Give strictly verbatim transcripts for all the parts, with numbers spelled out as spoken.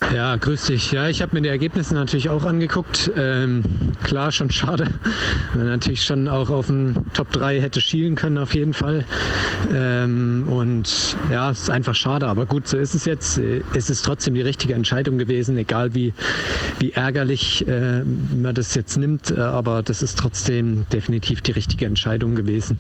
Ja, grüß dich. Ja, ich habe mir die Ergebnisse natürlich auch angeguckt. Ähm, klar, schon schade. Man natürlich schon auch auf den Top drei hätte schielen können, auf jeden Fall. Ähm, und ja, es ist einfach schade. Aber gut, so ist es jetzt. Es ist trotzdem die richtige Entscheidung gewesen, egal wie, wie ärgerlich äh, man das jetzt nimmt. Aber das ist trotzdem definitiv die richtige Entscheidung gewesen.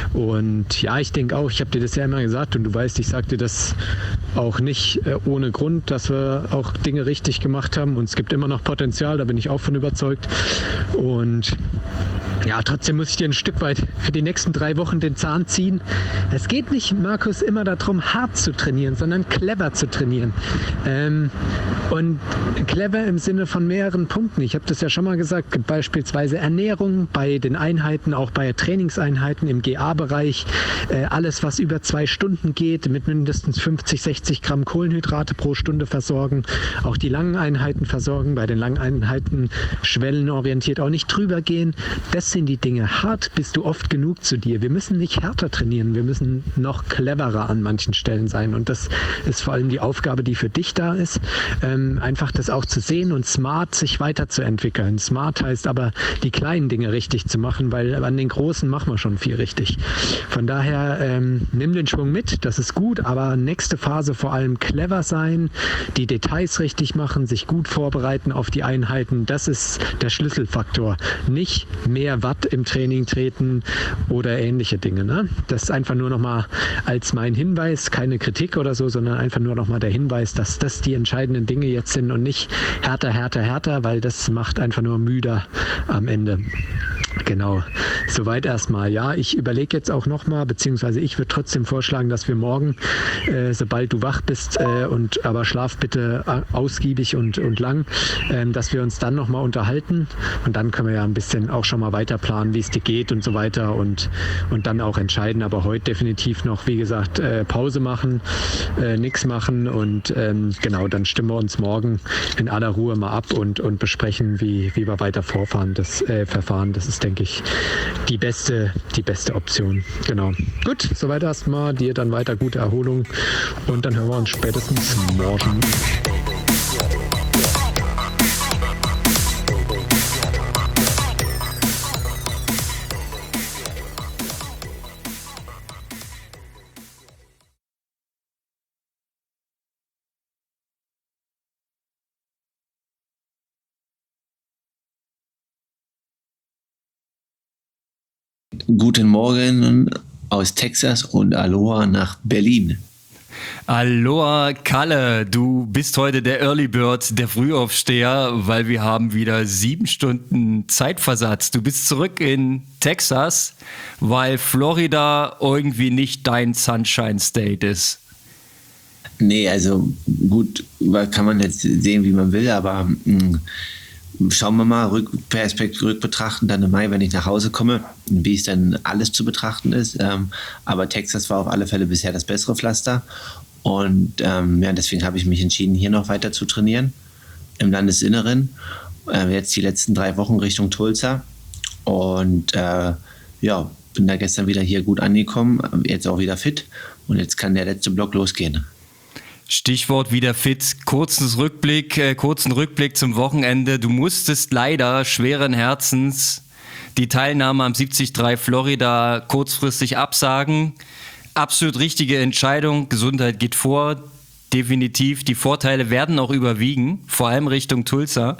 Und ja, ich denke auch, ich habe dir das ja immer gesagt und du weißt, ich sage dir das auch nicht äh, ohne Grund, dass wir auch Dinge richtig gemacht haben und es gibt immer noch Potenzial, da bin ich auch von überzeugt. Und ja, trotzdem muss ich dir ein Stück weit für die nächsten drei Wochen den Zahn ziehen. Es geht nicht, Markus, immer darum, hart zu trainieren, sondern clever zu trainieren. Ähm, und clever im Sinne von mehreren Punkten. Ich habe das ja schon mal gesagt, beispielsweise Ernährung bei den Einheiten, auch bei Trainingseinheiten im G A-Bereich. Äh, alles, was über zwei Stunden geht, mit mindestens fünfzig, sechzig Gramm Kohlenhydrate pro Stunde versorgen. Auch die langen Einheiten versorgen. Bei den langen Einheiten schwellenorientiert auch nicht drüber gehen. Das sind die Dinge. Hart bist du oft genug zu dir. Wir müssen nicht härter trainieren. Wir müssen noch cleverer an manchen Stellen sein. Und das ist vor allem die Aufgabe, die für dich da ist. Ähm, einfach das auch zu sehen und smart sich weiterzuentwickeln. Smart heißt aber, die kleinen Dinge richtig zu machen, weil an den großen machen wir schon viel richtig. Von daher ähm, nimm den Schwung mit. Das ist gut. Aber nächste Phase vor allem clever sein, die Details richtig machen, sich gut vorbereiten auf die Einheiten. Das ist der Schlüsselfaktor. Nicht mehr Watt im Training treten oder ähnliche Dinge. Ne? Das ist einfach nur nochmal als mein Hinweis, keine Kritik oder so, sondern einfach nur nochmal der Hinweis, dass das die entscheidenden Dinge jetzt sind und nicht härter, härter, härter, weil das macht einfach nur müder am Ende. Genau, soweit erstmal. Ja, ich überlege jetzt auch nochmal, beziehungsweise ich würde trotzdem vorschlagen, dass wir morgen, äh, sobald du wach bist, äh, und aber schlaf bitte ausgiebig und, und lang, äh, dass wir uns dann nochmal unterhalten und dann können wir ja ein bisschen auch schon mal weiter planen, wie es dir geht und so weiter und, und dann auch entscheiden. Aber heute definitiv noch, wie gesagt, äh, Pause machen, äh, nichts machen und ähm, genau, dann stimmen wir uns morgen in aller Ruhe mal ab und, und besprechen, wie, wie wir weiter vorfahren, das äh, Verfahren. Das ist, denke ich, die beste, die beste Option. Genau. Gut, soweit erstmal. Dir dann weiter gute Erholung und dann hören wir uns spätestens morgen. Guten Morgen aus Texas und Aloha nach Berlin. Aloha Kalle, du bist heute der Early Bird, der Frühaufsteher, weil wir haben wieder sieben Stunden Zeitversatz. Du bist zurück in Texas, weil Florida irgendwie nicht dein Sunshine State ist. Nee, also gut, kann man jetzt sehen, wie man will, aber mh, schauen wir mal, Rückperspektive rückbetrachten, dann im Mai, wenn ich nach Hause komme, wie es dann alles zu betrachten ist. Ähm, aber Texas war auf alle Fälle bisher das bessere Pflaster. Und ähm, ja, deswegen habe ich mich entschieden, hier noch weiter zu trainieren, im Landesinneren. Äh, jetzt die letzten drei Wochen Richtung Tulsa. Und äh, ja, bin da gestern wieder hier gut angekommen, jetzt auch wieder fit. Und jetzt kann der letzte Block losgehen. Stichwort wieder fit, kurzes Rückblick, äh, kurzen Rückblick zum Wochenende. Du musstest leider schweren Herzens die Teilnahme am siebzig drei Florida kurzfristig absagen. Absolut richtige Entscheidung, Gesundheit geht vor, definitiv. Die Vorteile werden auch überwiegen, vor allem Richtung Tulsa.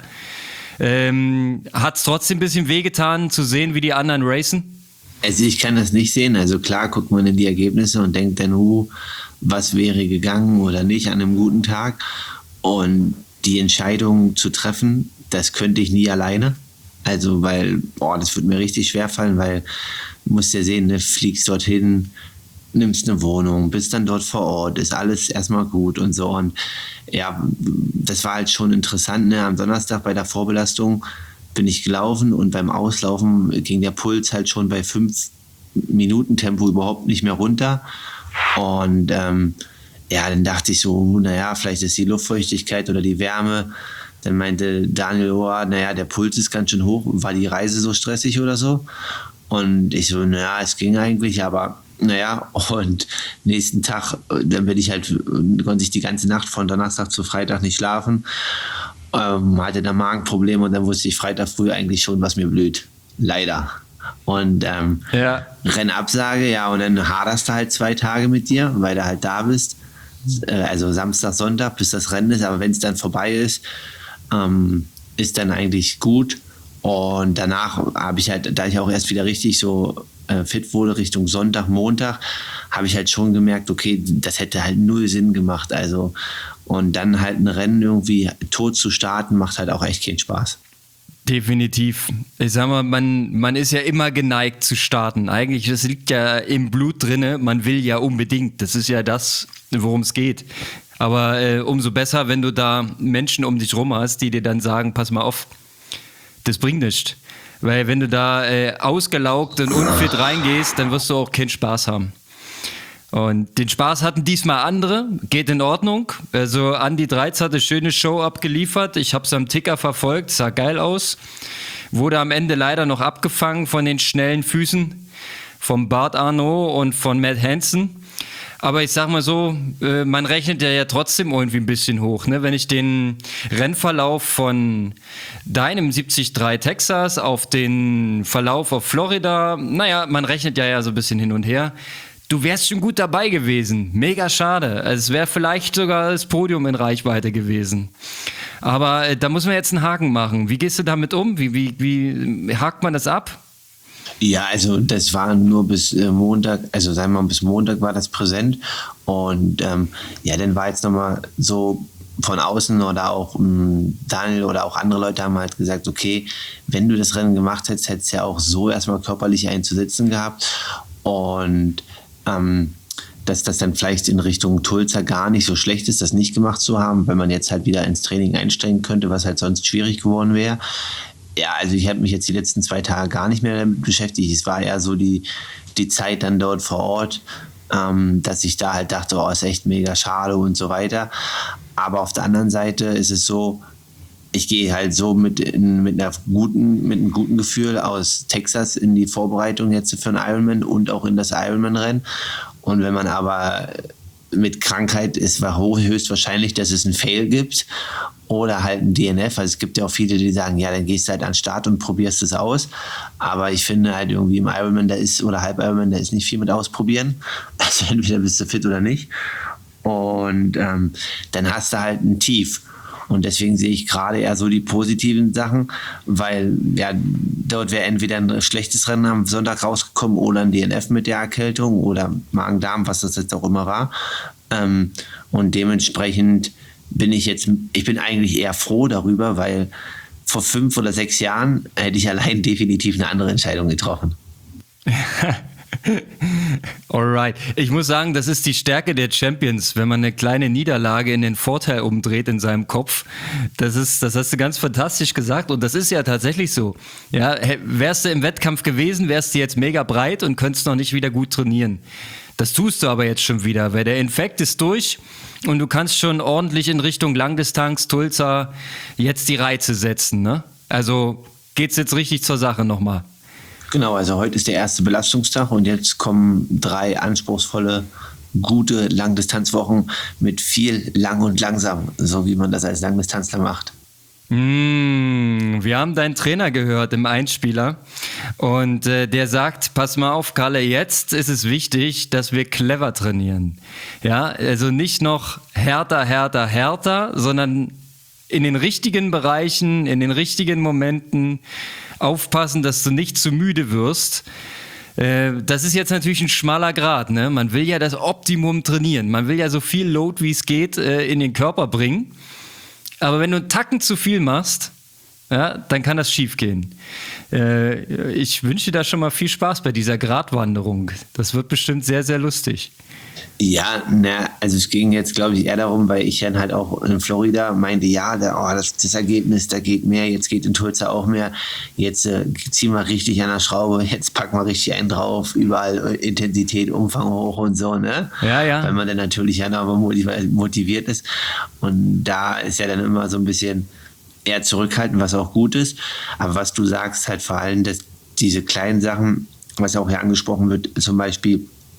Ähm, hat es trotzdem ein bisschen wehgetan zu sehen, wie die anderen racen? Also ich kann das nicht sehen. Also klar guckt man in die Ergebnisse und denkt dann, uh, was wäre gegangen oder nicht an einem guten Tag. Und die Entscheidung zu treffen, das könnte ich nie alleine. Also weil, boah, das wird mir richtig schwer fallen, weil du musst ja sehen, ne, fliegst dorthin, nimmst eine Wohnung, bist dann dort vor Ort, ist alles erstmal gut und so. Und ja, das war halt schon interessant. Ne? Am Donnerstag bei der Vorbelastung bin ich gelaufen und beim Auslaufen ging der Puls halt schon bei fünf Minuten Tempo überhaupt nicht mehr runter. Und ähm, ja, dann dachte ich so, naja, vielleicht ist die Luftfeuchtigkeit oder die Wärme. Dann meinte Daniel, oh, naja, der Puls ist ganz schön hoch. War die Reise so stressig oder so? Und ich so, naja, es ging eigentlich, aber Naja, und nächsten Tag, dann bin ich halt, konnte ich die ganze Nacht von Donnerstag zu Freitag nicht schlafen, ähm, hatte da Magenprobleme und dann wusste ich Freitag früh eigentlich schon, was mir blüht. Leider. Und ähm, ja. Rennabsage, ja, und dann haderst du halt zwei Tage mit dir, weil du halt da bist. Äh, also Samstag, Sonntag, bis das Rennen ist, aber wenn es dann vorbei ist, ähm, ist dann eigentlich gut. Und danach habe ich halt, da ich auch erst wieder richtig so äh, fit wurde, Richtung Sonntag, Montag, habe ich halt schon gemerkt, okay, das hätte halt null Sinn gemacht. Also, und dann halt ein Rennen irgendwie tot zu starten, macht halt auch echt keinen Spaß. Definitiv. Ich sag mal, man, man ist ja immer geneigt zu starten. Eigentlich, das liegt ja im Blut drinne. Man will ja unbedingt. Das ist ja das, worum es geht. Aber äh, umso besser, wenn du da Menschen um dich rum hast, die dir dann sagen, pass mal auf, das bringt nichts. Weil wenn du da äh, ausgelaugt und unfit reingehst, dann wirst du auch keinen Spaß haben. Und den Spaß hatten diesmal andere, geht in Ordnung. Also Andi Dreiz hat eine schöne Show abgeliefert. Ich habe es am Ticker verfolgt, sah geil aus. Wurde am Ende leider noch abgefangen von den schnellen Füßen vom Bart Arnault und von Matt Hansen. Aber ich sag mal so, man rechnet ja, ja trotzdem irgendwie ein bisschen hoch. Ne? Wenn ich den Rennverlauf von deinem siebzig drei Texas auf den Verlauf auf Florida, naja, man rechnet ja, ja so ein bisschen hin und her. Du wärst schon gut dabei gewesen. Mega schade. Also es wäre vielleicht sogar das Podium in Reichweite gewesen. Aber äh, da muss man jetzt einen Haken machen. Wie gehst du damit um? Wie, wie, wie hakt man das ab? Ja, also das war nur bis äh, Montag, also sagen wir mal, bis Montag war das präsent. Und ähm, ja, dann war jetzt nochmal so von außen oder auch ähm, Daniel oder auch andere Leute haben halt gesagt, okay, wenn du das Rennen gemacht hättest, hättest du ja auch so erstmal körperlich einzusitzen gehabt. Und ähm, dass das dann vielleicht in Richtung Tulsa gar nicht so schlecht ist, das nicht gemacht zu haben, wenn man jetzt halt wieder ins Training einsteigen könnte, was halt sonst schwierig geworden wäre. Ja, also ich habe mich jetzt die letzten zwei Tage gar nicht mehr damit beschäftigt. Es war eher so die, die Zeit dann dort vor Ort, ähm, dass ich da halt dachte, oh, ist echt mega schade und so weiter. Aber auf der anderen Seite ist es so, ich gehe halt so mit, in, mit, einer guten, mit einem guten Gefühl aus Texas in die Vorbereitung jetzt für einen Ironman und auch in das Ironman-Rennen. Und wenn man aber mit Krankheit ist, war höchstwahrscheinlich, dass es einen Fail gibt oder halt ein D N F. Also es gibt ja auch viele, die sagen, ja, dann gehst du halt an den Start und probierst es aus. Aber ich finde halt irgendwie im Ironman, da ist, oder Halb-Ironman, da ist nicht viel mit ausprobieren. Also entweder bist du fit oder nicht. Und ähm, dann hast du halt ein Tief. Und deswegen sehe ich gerade eher so die positiven Sachen, weil ja, dort wäre entweder ein schlechtes Rennen am Sonntag rausgekommen oder ein D N F mit der Erkältung oder Magen-Darm, was das jetzt auch immer war. Ähm, und dementsprechend bin ich jetzt, ich bin eigentlich eher froh darüber, weil vor fünf oder sechs Jahren hätte ich allein definitiv eine andere Entscheidung getroffen. Alright. Ich muss sagen, das ist die Stärke der Champions, wenn man eine kleine Niederlage in den Vorteil umdreht in seinem Kopf. Das ist, das hast du ganz fantastisch gesagt und das ist ja tatsächlich so. Ja, wärst du im Wettkampf gewesen, wärst du jetzt mega breit und könntest noch nicht wieder gut trainieren. Das tust du aber jetzt schon wieder, weil der Infekt ist durch und du kannst schon ordentlich in Richtung Langdistanz, Tulsa jetzt die Reize setzen. Ne? Also geht's jetzt richtig zur Sache nochmal. Genau, also heute ist der erste Belastungstag und jetzt kommen drei anspruchsvolle, gute Langdistanzwochen mit viel lang und langsam, so wie man das als Langdistanzler macht. Mm, wir haben deinen Trainer gehört im Einspieler und äh, der sagt, pass mal auf, Kalle, jetzt ist es wichtig, dass wir clever trainieren. Ja, also nicht noch härter, härter, härter, sondern in den richtigen Bereichen, in den richtigen Momenten aufpassen, dass du nicht zu müde wirst. Äh, das ist jetzt natürlich ein schmaler Grat. Ne? Man will ja das Optimum trainieren. Man will ja so viel Load, wie es geht, äh, in den Körper bringen. Aber wenn du einen Tacken zu viel machst, ja, dann kann das schief gehen. Äh, ich wünsche dir da schon mal viel Spaß bei dieser Gratwanderung. Das wird bestimmt sehr, sehr lustig. Ja, na, also es ging jetzt, glaube ich, eher darum, weil ich dann halt auch in Florida meinte, ja, da, oh, das, das Ergebnis, da geht mehr, jetzt geht in Tulsa auch mehr, jetzt äh, ziehen wir richtig an der Schraube, jetzt packen wir richtig einen drauf, überall Intensität, Umfang hoch und so, ne? Ja, ja. Weil man dann natürlich ja noch motiviert ist und da ist ja dann immer so ein bisschen eher zurückhaltend, was auch gut ist, aber was du sagst, halt vor allem, dass diese kleinen Sachen, was auch hier angesprochen wird, zum Beispiel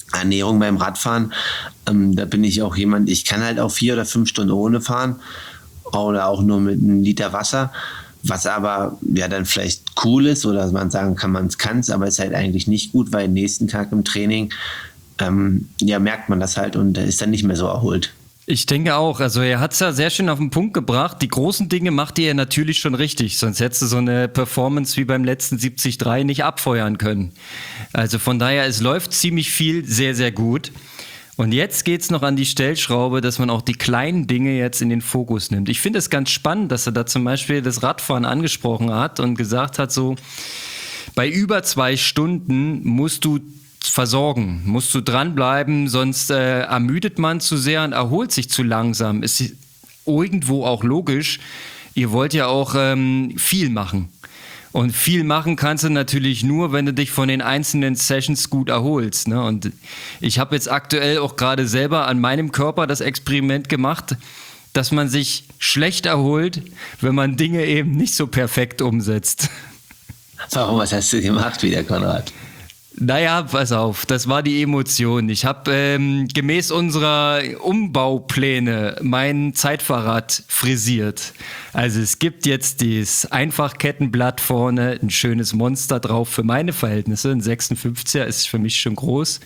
Ernährung beim Radfahren, ähm, da bin ich auch jemand, ich kann halt auch vier oder fünf Stunden ohne fahren oder auch nur mit einem Liter Wasser, was aber ja dann vielleicht cool ist oder man sagen kann, man kann es, aber ist halt eigentlich nicht gut, weil nächsten Tag im Training ähm, ja merkt man das halt und ist dann nicht mehr so erholt. Ich denke auch, also er hat es ja sehr schön auf den Punkt gebracht, die großen Dinge macht ihr natürlich schon richtig, sonst hättest du so eine Performance wie beim letzten siebzig Komma drei nicht abfeuern können. Also von daher, es läuft ziemlich viel sehr, sehr gut. Und jetzt geht's noch an die Stellschraube, dass man auch die kleinen Dinge jetzt in den Fokus nimmt. Ich finde es ganz spannend, dass er da zum Beispiel das Radfahren angesprochen hat und gesagt hat, so bei über zwei Stunden musst du versorgen, musst du dranbleiben, sonst äh, ermüdet man zu sehr und erholt sich zu langsam. Ist irgendwo auch logisch. Ihr wollt ja auch ähm, viel machen. Und viel machen kannst du natürlich nur, wenn du dich von den einzelnen Sessions gut erholst. Ne? Und ich habe jetzt aktuell auch gerade selber an meinem Körper das Experiment gemacht, dass man sich schlecht erholt, wenn man Dinge eben nicht so perfekt umsetzt. Warum, was hast du gemacht wieder, Konrad? Naja, pass auf, das war die Emotion. Ich habe ähm, gemäß unserer Umbaupläne mein Zeitfahrrad frisiert. Also es gibt jetzt das Einfachkettenblatt vorne, ein schönes Monster drauf für meine Verhältnisse. Ein sechsundfünfziger ist für mich schon groß.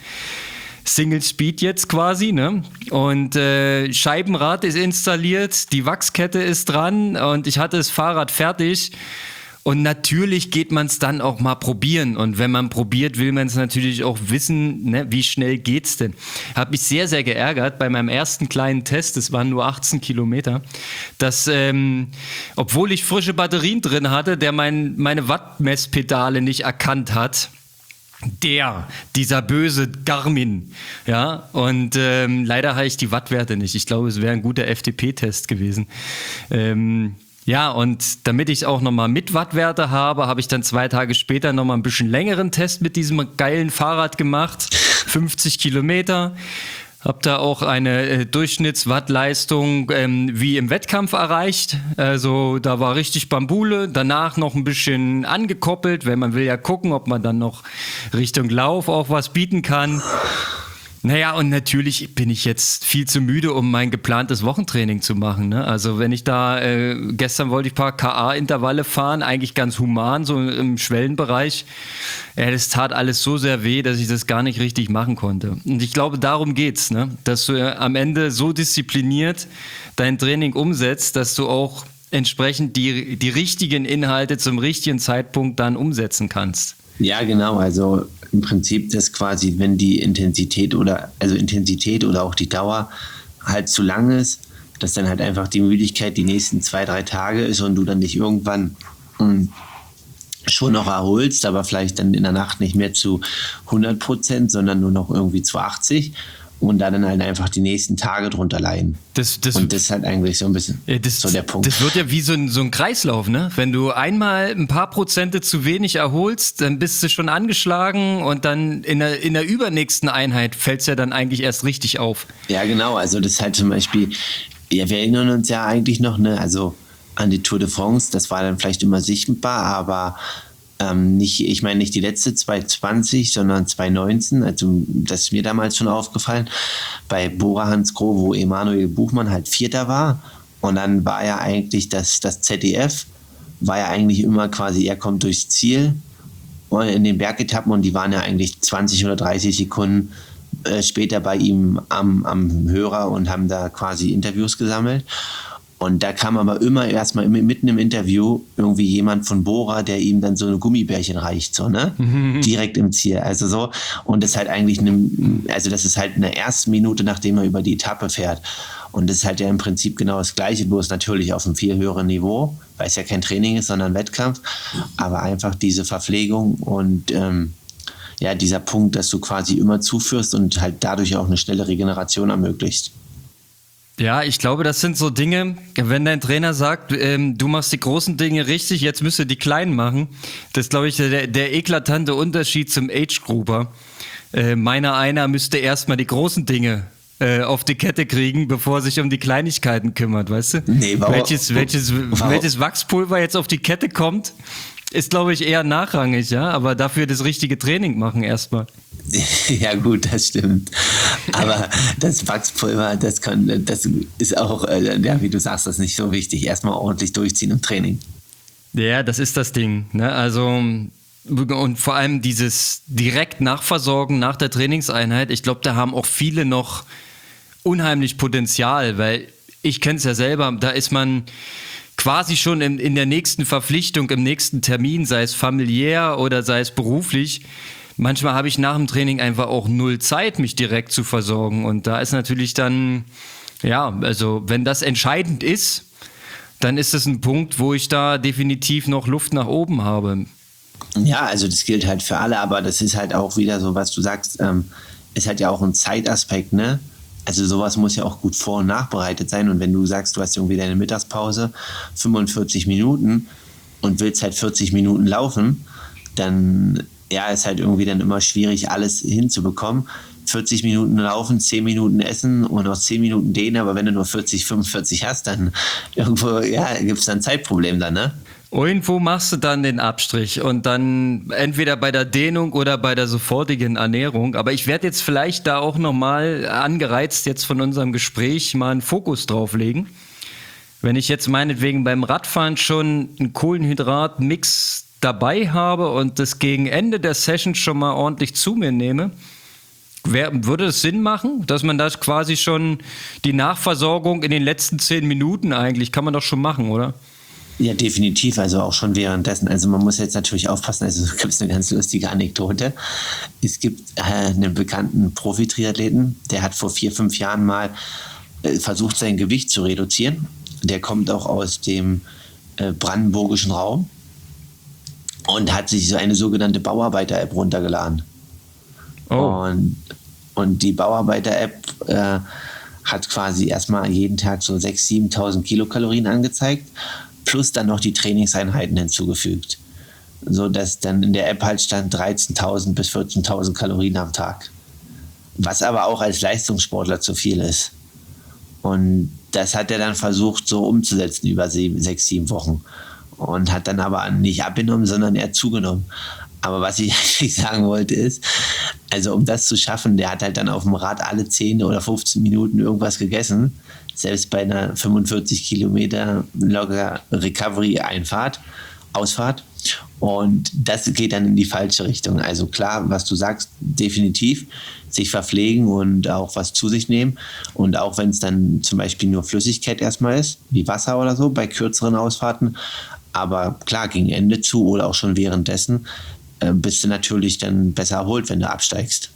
Single Speed jetzt quasi, ne? Und äh, Scheibenrad ist installiert, die Wachskette ist dran und ich hatte das Fahrrad fertig. Und natürlich geht man es dann auch mal probieren. Und wenn man probiert, will man es natürlich auch wissen, ne, wie schnell geht's denn. Habe mich sehr, sehr geärgert bei meinem ersten kleinen Test, es waren nur achtzehn Kilometer, dass, ähm, obwohl ich frische Batterien drin hatte, der mein, meine Wattmesspedale nicht erkannt hat. Der, dieser böse Garmin, ja, und ähm, leider habe ich die Wattwerte nicht. Ich glaube, es wäre ein guter F T P-Test gewesen. Ähm, Ja, und damit ich auch nochmal mit Wattwerte habe, habe ich dann zwei Tage später nochmal ein bisschen längeren Test mit diesem geilen Fahrrad gemacht. fünfzig Kilometer. Habe da auch eine äh, Durchschnittswattleistung ähm, wie im Wettkampf erreicht. Also da war richtig Bambule. Danach noch ein bisschen angekoppelt, weil man will ja gucken, ob man dann noch Richtung Lauf auch was bieten kann. Naja, und natürlich bin ich jetzt viel zu müde, um mein geplantes Wochentraining zu machen. Ne? Also wenn ich da, äh, gestern wollte ich ein paar K A-Intervalle fahren, eigentlich ganz human, so im Schwellenbereich. Ja, das tat alles so sehr weh, dass ich das gar nicht richtig machen konnte. Und ich glaube, darum geht's, ne? Dass du äh, am Ende so diszipliniert dein Training umsetzt, dass du auch entsprechend die, die richtigen Inhalte zum richtigen Zeitpunkt dann umsetzen kannst. Ja, genau. Also im Prinzip das quasi, wenn die Intensität oder also Intensität oder auch die Dauer halt zu lang ist, dass dann halt einfach die Müdigkeit die nächsten zwei, drei Tage ist und du dann dich irgendwann mh, schon noch erholst, aber vielleicht dann in der Nacht nicht mehr zu hundert Prozent, sondern nur noch irgendwie zu achtzig und da dann halt einfach die nächsten Tage drunter leiden. Das, das, und das ist halt eigentlich so ein bisschen das, so der Punkt. Das wird ja wie so ein, so ein Kreislauf, ne? Wenn du einmal ein paar Prozente zu wenig erholst, dann bist du schon angeschlagen und dann in der, in der übernächsten Einheit fällt es ja dann eigentlich erst richtig auf. Ja, genau. Also das ist halt zum Beispiel, ja, wir erinnern uns ja eigentlich noch, ne, also an die Tour de France, das war dann vielleicht immer sichtbar, aber Ähm, nicht, ich meine nicht die letzte zwanzig zwanzig, sondern zwanzig neunzehn, also das ist mir damals schon aufgefallen, bei Bora Hansgrohe, wo Emanuel Buchmann halt Vierter war und dann war ja eigentlich das, das Z D F, war ja eigentlich immer quasi, er kommt durchs Ziel in den Bergetappen und die waren ja eigentlich zwanzig oder dreißig Sekunden äh, später bei ihm am, am Hörer und haben da quasi Interviews gesammelt. Und da kam aber immer erstmal mitten im Interview irgendwie jemand von Bora, der ihm dann so eine Gummibärchen reicht, so, ne? Mhm. Direkt im Ziel. Also so. Und das ist halt eigentlich eine, also das ist halt in der ersten Minute, nachdem er über die Etappe fährt. Und das ist halt ja im Prinzip genau das Gleiche, bloß natürlich auf einem viel höheren Niveau, weil es ja kein Training ist, sondern Wettkampf. Aber einfach diese Verpflegung und ähm, ja, dieser Punkt, dass du quasi immer zuführst und halt dadurch auch eine schnelle Regeneration ermöglicht. Ja, ich glaube, das sind so Dinge, wenn dein Trainer sagt, ähm, du machst die großen Dinge richtig, jetzt müsst ihr die kleinen machen. Das ist, glaube ich, der, der eklatante Unterschied zum Age-Grouper. Äh, meiner einer müsste erstmal die großen Dinge äh, auf die Kette kriegen, bevor er sich um die Kleinigkeiten kümmert, weißt du? Nee, warum? Welches, welches, warum? welches Wachspulver jetzt auf die Kette kommt, ist, glaube ich, eher nachrangig, ja, aber dafür das richtige Training machen erstmal. Ja gut, das stimmt. Aber das Wachspulver, das kann, das ist auch, ja, wie du sagst, das ist nicht so wichtig. Erstmal ordentlich durchziehen im Training. Ja, das ist das Ding, ne? Also und vor allem dieses direkt Nachversorgen nach der Trainingseinheit, ich glaube, da haben auch viele noch unheimlich Potenzial, weil ich kenne es ja selber, da ist man quasi schon in, in der nächsten Verpflichtung, im nächsten Termin, sei es familiär oder sei es beruflich. Manchmal habe ich nach dem Training einfach auch null Zeit, mich direkt zu versorgen. Und da ist natürlich dann, ja, also wenn das entscheidend ist, dann ist es ein Punkt, wo ich da definitiv noch Luft nach oben habe. Ja, also das gilt halt für alle, aber das ist halt auch wieder so, was du sagst, ähm, ist halt ja auch ein Zeitaspekt, ne? Also sowas muss ja auch gut vor- und nachbereitet sein. Und wenn du sagst, du hast irgendwie deine Mittagspause, fünfundvierzig Minuten und willst halt vierzig Minuten laufen, dann ja, ist halt irgendwie dann immer schwierig, alles hinzubekommen. vierzig Minuten laufen, zehn Minuten essen und noch zehn Minuten dehnen, aber wenn du nur vierzig, fünfundvierzig hast, dann irgendwo, ja, gibt es dann ein Zeitproblem dann, ne? Irgendwo machst du dann den Abstrich und dann entweder bei der Dehnung oder bei der sofortigen Ernährung. Aber ich werde jetzt vielleicht da auch nochmal angereizt jetzt von unserem Gespräch mal einen Fokus drauf legen. Wenn ich jetzt meinetwegen beim Radfahren schon einen Kohlenhydratmix dabei habe und das gegen Ende der Session schon mal ordentlich zu mir nehme, wär, würde es Sinn machen, dass man das quasi schon die Nachversorgung in den letzten zehn Minuten eigentlich, kann man doch schon machen, oder? Ja, definitiv, also auch schon währenddessen. Also man muss jetzt natürlich aufpassen, also es gibt eine ganz lustige Anekdote. Es gibt äh, einen bekannten Profi-Triathleten, der hat vor vier, fünf Jahren mal äh, versucht, sein Gewicht zu reduzieren. Der kommt auch aus dem äh, brandenburgischen Raum und hat sich so eine sogenannte Bauarbeiter-App runtergeladen. Oh. Und, und die Bauarbeiter-App äh, hat quasi erstmal jeden Tag so sechstausend, siebentausend Kilokalorien angezeigt, plus dann noch die Trainingseinheiten hinzugefügt. So dass dann in der App halt stand dreizehntausend bis vierzehntausend Kalorien am Tag. Was aber auch als Leistungssportler zu viel ist. Und das hat er dann versucht so umzusetzen über sieben, sechs, sieben Wochen. Und hat dann aber nicht abgenommen, sondern eher zugenommen. Aber was ich eigentlich sagen wollte ist, also um das zu schaffen, der hat halt dann auf dem Rad alle zehn oder fünfzehn Minuten irgendwas gegessen. Selbst bei einer fünfundvierzig Kilometer locker Recovery-Einfahrt, Ausfahrt. Und das geht dann in die falsche Richtung. Also klar, was du sagst, definitiv sich verpflegen und auch was zu sich nehmen. Und auch wenn es dann zum Beispiel nur Flüssigkeit erstmal ist, wie Wasser oder so, bei kürzeren Ausfahrten. Aber klar, gegen Ende zu oder auch schon währenddessen äh, bist du natürlich dann besser erholt, wenn du absteigst.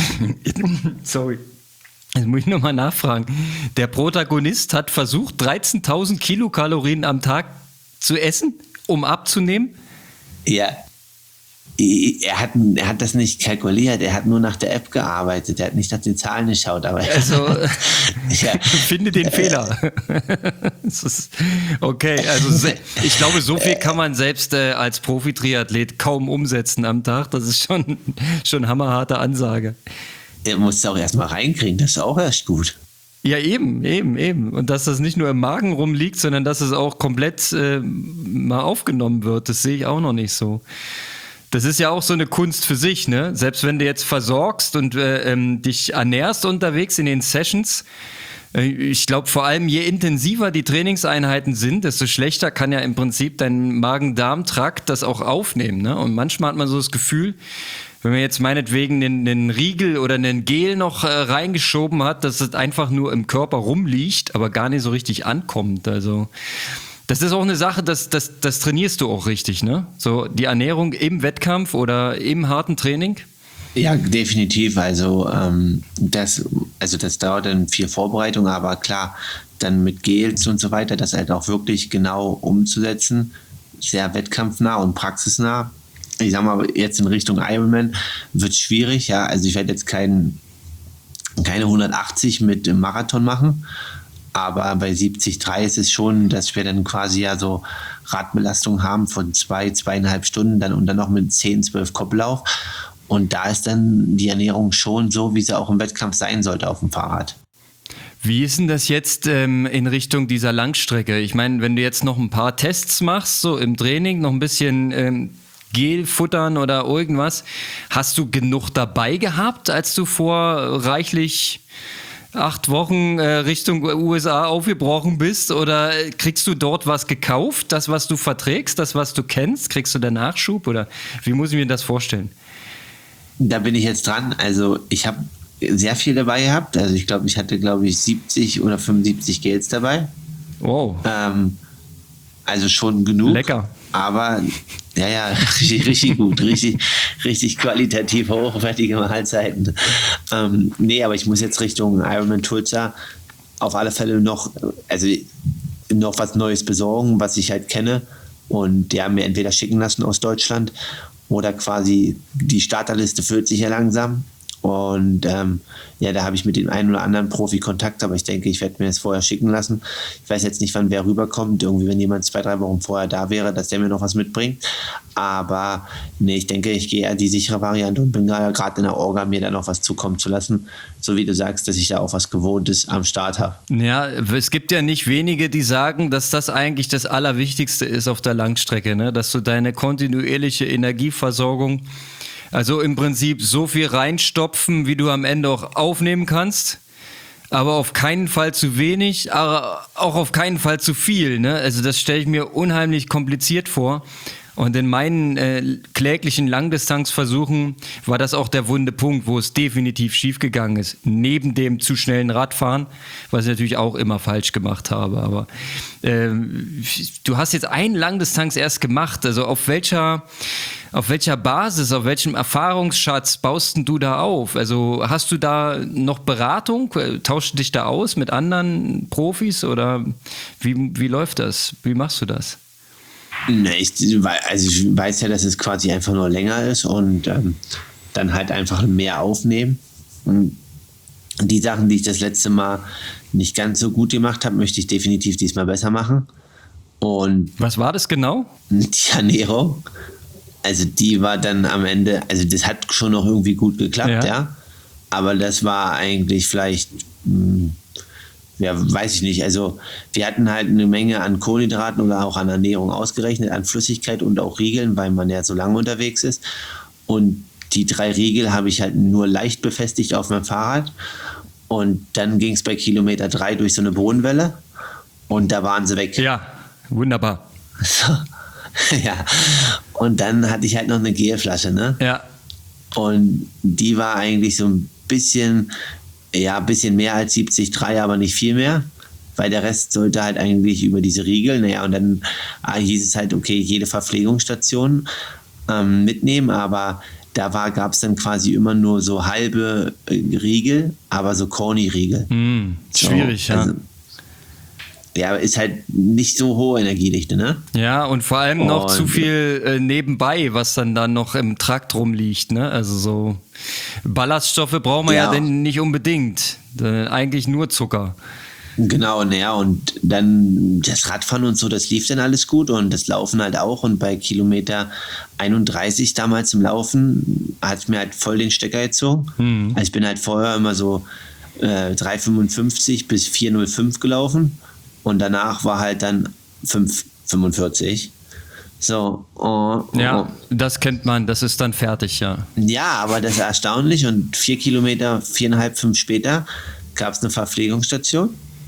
Sorry. Jetzt muss ich nochmal nachfragen. Der Protagonist hat versucht, dreizehntausend Kilokalorien am Tag zu essen, um abzunehmen? Ja. Er hat, er hat das nicht kalkuliert, er hat nur nach der App gearbeitet, er hat nicht nach den Zahlen geschaut. Aber also, ja. Finde den Fehler. Okay, also ich glaube, so viel kann man selbst äh, als Profi-Triathlet kaum umsetzen am Tag. Das ist schon, schon hammerharte Ansage. Er muss es auch erstmal reinkriegen, das ist auch erst gut. Ja, eben, eben, eben. Und dass das nicht nur im Magen rumliegt, sondern dass es auch komplett äh, mal aufgenommen wird, das sehe ich auch noch nicht so. Das ist ja auch so eine Kunst für sich, ne? Selbst wenn du jetzt versorgst und äh, ähm, dich ernährst unterwegs in den Sessions, äh, ich glaube vor allem, je intensiver die Trainingseinheiten sind, desto schlechter kann ja im Prinzip dein Magen-Darm-Trakt das auch aufnehmen, ne? Und manchmal hat man so das Gefühl, wenn man jetzt meinetwegen einen, einen Riegel oder einen Gel noch äh, reingeschoben hat, dass es einfach nur im Körper rumliegt, aber gar nicht so richtig ankommt. Also das ist auch eine Sache, das, das, das trainierst du auch richtig, ne? So die Ernährung im Wettkampf oder im harten Training? Ja, definitiv. Also, ähm, das, also das dauert dann viel Vorbereitung, aber klar, dann mit Gels und so weiter, das halt auch wirklich genau umzusetzen, sehr wettkampfnah und praxisnah. Ich sag mal, jetzt in Richtung Ironman wird es schwierig, ja. Also ich werde jetzt kein, keine hundertachtzig mit dem Marathon machen, aber bei siebzig Komma drei ist es schon, dass wir dann quasi ja so Radbelastung haben von zwei, zweieinhalb Stunden dann und dann noch mit zehn, zwölf Koppellauf. Und da ist dann die Ernährung schon so, wie sie auch im Wettkampf sein sollte auf dem Fahrrad. Wie ist denn das jetzt ähm, in Richtung dieser Langstrecke? Ich meine, wenn du jetzt noch ein paar Tests machst, so im Training, noch ein bisschen ähm, Gel futtern oder irgendwas, hast du genug dabei gehabt, als du vor reichlich acht Wochen äh, Richtung U S A aufgebrochen bist? Oder kriegst du dort was gekauft, das, was du verträgst, das, was du kennst? Kriegst du den Nachschub oder wie muss ich mir das vorstellen? Da bin ich jetzt dran. Also ich habe sehr viel dabei gehabt. Also ich glaube, ich hatte, glaube ich, siebzig oder fünfundsiebzig Gels dabei. Wow. Ähm, also schon genug. Lecker. Aber, ja, ja, richtig, richtig gut. Richtig, richtig qualitativ hochwertige Mahlzeiten. Ähm, nee, aber ich muss jetzt Richtung Ironman Tulsa auf alle Fälle noch, also noch was Neues besorgen, was ich halt kenne. Und die haben mir entweder schicken lassen aus Deutschland oder quasi die Starterliste füllt sich ja langsam. Und ähm, ja, da habe ich mit dem einen oder anderen Profi Kontakt, aber ich denke, ich werde mir das vorher schicken lassen. Ich weiß jetzt nicht, wann wer rüberkommt. Irgendwie, wenn jemand zwei, drei Wochen vorher da wäre, dass der mir noch was mitbringt. Aber nee, ich denke, ich gehe eher die sichere Variante und bin gerade in der Orga, mir da noch was zukommen zu lassen. So wie du sagst, dass ich da auch was Gewohntes am Start habe. Ja, es gibt ja nicht wenige, die sagen, dass das eigentlich das Allerwichtigste ist auf der Langstrecke, ne? Dass du deine kontinuierliche Energieversorgung, also im Prinzip so viel reinstopfen, wie du am Ende auch aufnehmen kannst, aber auf keinen Fall zu wenig, aber auch auf keinen Fall zu viel, ne? Also das stelle ich mir unheimlich kompliziert vor. Und in meinen äh, kläglichen Langdistanzversuchen war das auch der wunde Punkt, wo es definitiv schiefgegangen ist. Neben dem zu schnellen Radfahren, was ich natürlich auch immer falsch gemacht habe. Aber ähm, du hast jetzt einen Langdistanz erst gemacht. Also auf welcher, auf welcher Basis, auf welchem Erfahrungsschatz baust du da auf? Also hast du da noch Beratung? Tauschst du dich da aus mit anderen Profis oder wie, wie läuft das? Wie machst du das? Ne, ich, also ich weiß ja, dass es quasi einfach nur länger ist und ähm, dann halt einfach mehr aufnehmen. Und die Sachen, die ich das letzte Mal nicht ganz so gut gemacht habe, möchte ich definitiv diesmal besser machen. Und was war das genau? Die Ernährung. Also die war dann am Ende, also das hat schon noch irgendwie gut geklappt, ja. ja. Aber das war eigentlich vielleicht... Mh, ja, weiß ich nicht. Also wir hatten halt eine Menge an Kohlenhydraten oder auch an Ernährung ausgerechnet, an Flüssigkeit und auch Riegeln, weil man ja so lange unterwegs ist. Und die drei Riegel habe ich halt nur leicht befestigt auf meinem Fahrrad. Und dann ging es bei Kilometer drei durch so eine Bodenwelle und da waren sie weg. Ja, wunderbar. So. Ja. Und dann hatte ich halt noch eine Gelflasche, ne? Ja. Und die war eigentlich so ein bisschen... Ja, ein bisschen mehr als siebzig Komma drei, aber nicht viel mehr, weil der Rest sollte halt eigentlich über diese Riegel, naja, und dann ah, hieß es halt, okay, jede Verpflegungsstation ähm, mitnehmen, aber da gab es dann quasi immer nur so halbe äh, Riegel, aber so Corny-Riegel. Mm, schwierig, so, also, ja. Ja, ist halt nicht so hohe Energiedichte, ne? Ja, und vor allem noch und, zu viel äh, nebenbei, was dann dann noch im Trakt rumliegt, ne? Also so Ballaststoffe brauchen wir ja, ja denn nicht unbedingt, äh, eigentlich nur Zucker. Genau, naja, und dann das Radfahren und so, das lief dann alles gut und das Laufen halt auch. Und bei Kilometer einunddreißig damals im Laufen hat es mir halt voll den Stecker gezogen. Mhm. Also ich bin halt vorher immer so äh, drei fünfundfünfzig bis vier null fünf gelaufen. Und danach war halt dann fünf fünfundvierzig. So. Oh, oh. Ja, das kennt man, das ist dann fertig, ja. Ja, aber das ist erstaunlich. Und vier Kilometer, viereinhalb, fünf später gab es eine Verpflegungsstation.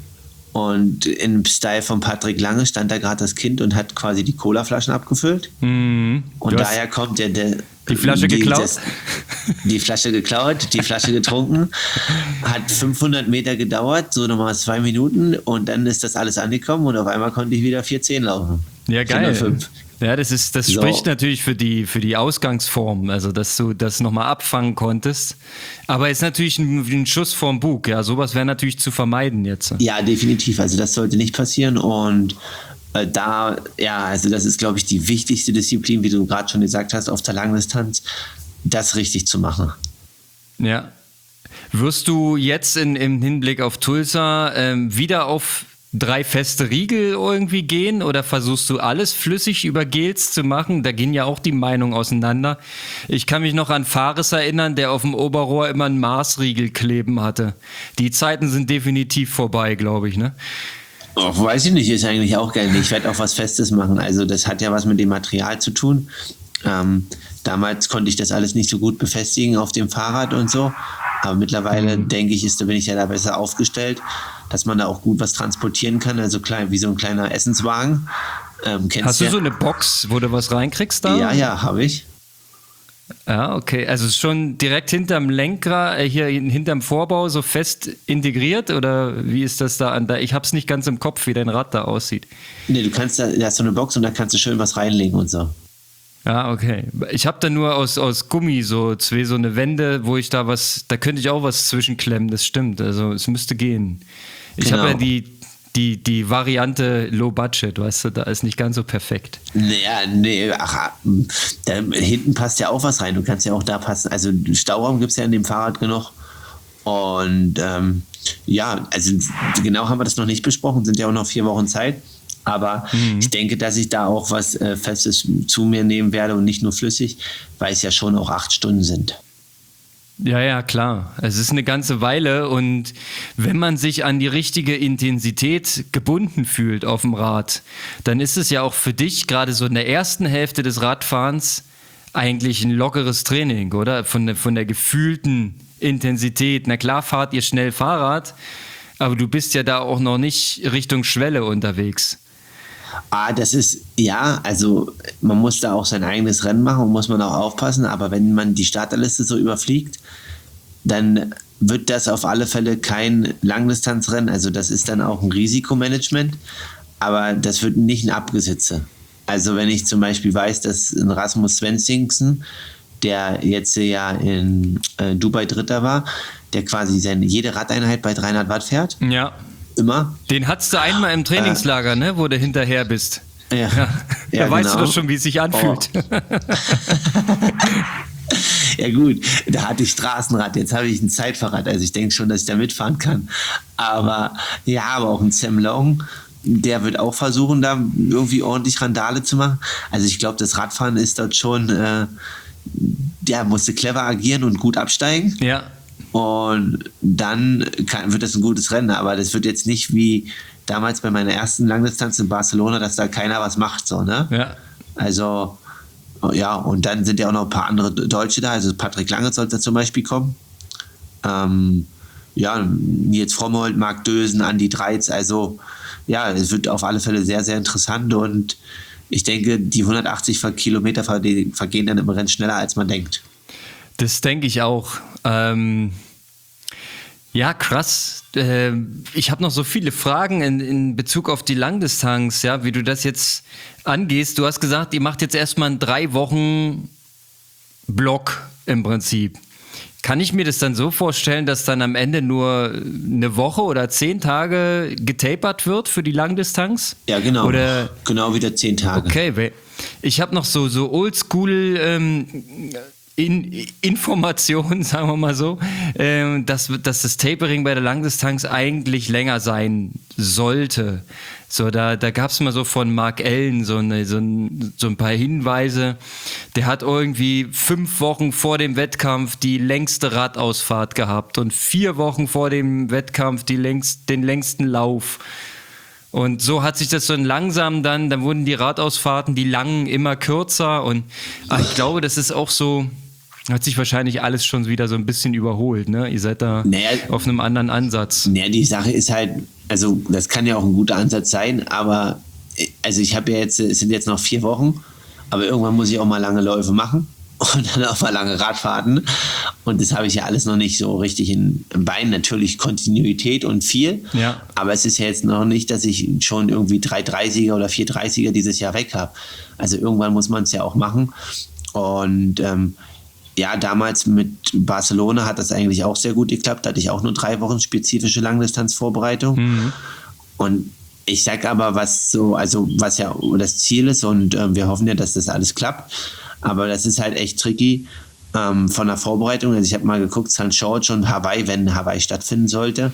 Und im Style von Patrick Lange stand da gerade das Kind und hat quasi die Colaflaschen abgefüllt. Mhm. Und daher kommt ja der... Die Flasche die, geklaut? Das, die Flasche geklaut, die Flasche getrunken. Hat fünfhundert Meter gedauert, so nochmal zwei Minuten. Und dann ist das alles angekommen und auf einmal konnte ich wieder vier zehn laufen. Ja, geil. Ja, das ist, das so. Spricht natürlich für die, für die Ausgangsform, also dass du das nochmal abfangen konntest. Aber ist natürlich ein, ein Schuss vorm Bug, ja, sowas wäre natürlich zu vermeiden jetzt. Ja, definitiv, also das sollte nicht passieren und äh, da, ja, also das ist, glaube ich, die wichtigste Disziplin, wie du gerade schon gesagt hast, auf der Langdistanz, das richtig zu machen. Ja. Wirst du jetzt in, im Hinblick auf Tulsa ähm, wieder auf drei feste Riegel irgendwie gehen oder versuchst du alles flüssig über Gels zu machen? Da gehen ja auch die Meinungen auseinander. Ich kann mich noch an Fares erinnern, der auf dem Oberrohr immer einen Maßriegel kleben hatte. Die Zeiten sind definitiv vorbei, glaube ich, ne? Oh, weiß ich nicht, ist eigentlich auch geil. Ich werde auch was Festes machen. Also das hat ja was mit dem Material zu tun. Ähm, damals konnte ich das alles nicht so gut befestigen auf dem Fahrrad und so. Aber mittlerweile mhm. denke ich, ist, da bin ich ja da besser aufgestellt, dass man da auch gut was transportieren kann. Also klein, wie so ein kleiner Essenswagen. Ähm, Hast du ja? so eine Box, wo du was reinkriegst da? Ja, ja, habe ich. Ja, okay. Also ist schon direkt hinterm Lenkrad, äh, hier hinterm Vorbau so fest integriert oder wie ist das da an da? Ich habe es nicht ganz im Kopf, wie dein Rad da aussieht. Nee, du kannst da, da hast so eine Box und da kannst du schön was reinlegen und so. Ja, okay. Ich habe da nur aus, aus Gummi so zwei so eine Wände, wo ich da was, da könnte ich auch was zwischenklemmen, das stimmt. Also es müsste gehen. Ich Genau. habe ja die, die, die Variante Low Budget, weißt du, da ist nicht ganz so perfekt. Naja, nee, ach, da hinten passt ja auch was rein. Du kannst ja auch da passen. Also Stauraum gibt es ja in dem Fahrrad genug. Und ähm, ja, also genau haben wir das noch nicht besprochen, sind ja auch noch vier Wochen Zeit. Aber mhm. ich denke, dass ich da auch was äh, Festes zu mir nehmen werde und nicht nur flüssig, weil es ja schon auch acht Stunden sind. Ja, ja, klar. Es ist eine ganze Weile und wenn man sich an die richtige Intensität gebunden fühlt auf dem Rad, dann ist es ja auch für dich gerade so in der ersten Hälfte des Radfahrens eigentlich ein lockeres Training, oder? Von der, von der gefühlten Intensität. Na klar, fahrt ihr schnell Fahrrad, aber du bist ja da auch noch nicht Richtung Schwelle unterwegs. Ah, das ist, ja, also man muss da auch sein eigenes Rennen machen und muss man auch aufpassen, aber wenn man die Starterliste so überfliegt, dann wird das auf alle Fälle kein Langdistanzrennen, also das ist dann auch ein Risikomanagement, aber das wird nicht ein Abgesitze. Also wenn ich zum Beispiel weiß, dass ein Rasmus Svenningsen, der jetzt ja in äh, Dubai Dritter war, der quasi seine, jede Radeinheit bei dreihundert Watt fährt. Ja. Immer. Den hattest du einmal im Trainingslager, äh, ne, wo du hinterher bist. Ja. ja. ja da weißt genau. du doch schon, wie es sich anfühlt. Oh. Ja gut, da hatte ich Straßenrad, jetzt habe ich ein Zeitfahrrad, also ich denke schon, dass ich da mitfahren kann. Aber ja, aber auch ein Sam Long, der wird auch versuchen, da irgendwie ordentlich Randale zu machen. Also ich glaube, das Radfahren ist dort schon, äh, der musste clever agieren und gut absteigen. Ja. Und dann kann, wird das ein gutes Rennen, aber das wird jetzt nicht wie damals bei meiner ersten Langdistanz in Barcelona, dass da keiner was macht, so, ne? Ja. Also, ja, und dann sind ja auch noch ein paar andere Deutsche da, also Patrick Lange sollte zum Beispiel kommen. Ähm, ja, Nils Frommholt, Marc Dösen, Andi Dreiz, also ja, es wird auf alle Fälle sehr, sehr interessant und ich denke, die hundertachtzig Kilometer vergehen dann im Rennen schneller, als man denkt. Das denke ich auch. Ähm, ja, krass. Äh, ich habe noch so viele Fragen in, in Bezug auf die Langdistanz, ja, wie du das jetzt angehst. Du hast gesagt, ihr macht jetzt erstmal einen drei Wochen Block im Prinzip. Kann ich mir das dann so vorstellen, dass dann am Ende nur eine Woche oder zehn Tage getapert wird für die Langdistanz? Ja, genau. Oder genau wieder zehn Tage. Okay, ich habe noch so, so oldschool ähm, in, Informationen, sagen wir mal so, äh, dass, dass das Tapering bei der Langdistanz eigentlich länger sein sollte. So, da, da gab es mal so von Mark Allen so, eine, so, ein, so ein paar Hinweise. Der hat irgendwie fünf Wochen vor dem Wettkampf die längste Radausfahrt gehabt und vier Wochen vor dem Wettkampf die längst, den längsten Lauf. Und so hat sich das so langsam dann, dann wurden die Radausfahrten, die langen, immer kürzer. Und ach, ich glaube, das ist auch so, hat sich wahrscheinlich alles schon wieder so ein bisschen überholt, ne? Ihr seid da naja, auf einem anderen Ansatz. Naja, die Sache ist halt, also das kann ja auch ein guter Ansatz sein, aber also ich habe ja jetzt, es sind jetzt noch vier Wochen, aber irgendwann muss ich auch mal lange Läufe machen und dann auch mal lange Radfahrten und das habe ich ja alles noch nicht so richtig in Beinen. Natürlich Kontinuität und viel, ja. Aber es ist ja jetzt noch nicht, dass ich schon irgendwie drei dreißiger oder vier dreißiger dieses Jahr weg habe. Also irgendwann muss man es ja auch machen und ähm, ja, damals mit Barcelona hat das eigentlich auch sehr gut geklappt. Da hatte ich auch nur drei Wochen spezifische Langdistanzvorbereitung. Mhm. Und ich sag aber, was so, also was ja das Ziel ist und ähm, wir hoffen ja, dass das alles klappt. Aber das ist halt echt tricky ähm, von der Vorbereitung. Also ich habe mal geguckt, Sankt George und Hawaii, wenn Hawaii stattfinden sollte.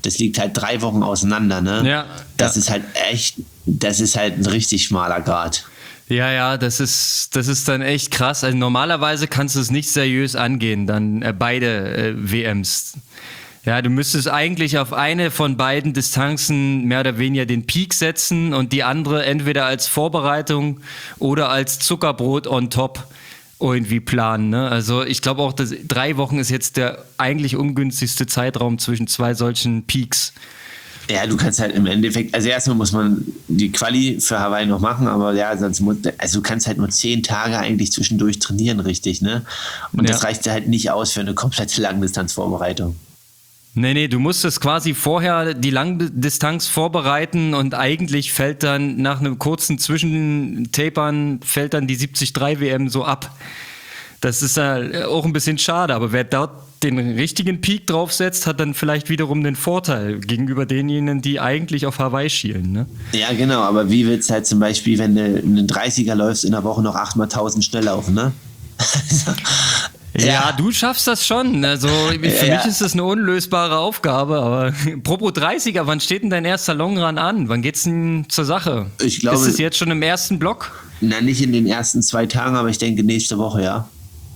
Das liegt halt drei Wochen auseinander, ne? Ja. Das ja. ist halt echt, das ist halt ein richtig schmaler Grat. Ja, ja, das ist, das ist dann echt krass. Also normalerweise kannst du es nicht seriös angehen, dann äh, beide äh, W Ms. Ja, du müsstest eigentlich auf eine von beiden Distanzen mehr oder weniger den Peak setzen und die andere entweder als Vorbereitung oder als Zuckerbrot on top irgendwie planen. Ne? Also ich glaube auch, dass drei Wochen ist jetzt der eigentlich ungünstigste Zeitraum zwischen zwei solchen Peaks. Ja, du kannst halt im Endeffekt, also erstmal muss man die Quali für Hawaii noch machen, aber ja, sonst muss, also du kannst halt nur zehn Tage eigentlich zwischendurch trainieren, richtig, ne? Und Ja. das reicht halt nicht aus für eine komplette Langdistanzvorbereitung. Nee, nee, du musstest quasi vorher die Langdistanz vorbereiten und eigentlich fällt dann nach einem kurzen Zwischentapern fällt dann die siebzig drei W M so ab. Das ist ja auch ein bisschen schade, aber wer dort den richtigen Peak draufsetzt, hat dann vielleicht wiederum den Vorteil gegenüber denjenigen, die eigentlich auf Hawaii schielen. Ne? Ja, genau, aber wie willst du halt zum Beispiel, wenn du einen dreißiger läufst, in der Woche noch achtmal tausend schnell laufen, ne? Ja, Ja. du schaffst das schon. Also für Ja. mich ist das eine unlösbare Aufgabe. Aber Propo dreißiger, wann steht denn dein erster Longrun an? Wann geht's denn zur Sache? Ich glaube- ist es jetzt schon im ersten Block? Na, nicht in den ersten zwei Tagen, aber ich denke nächste Woche, ja.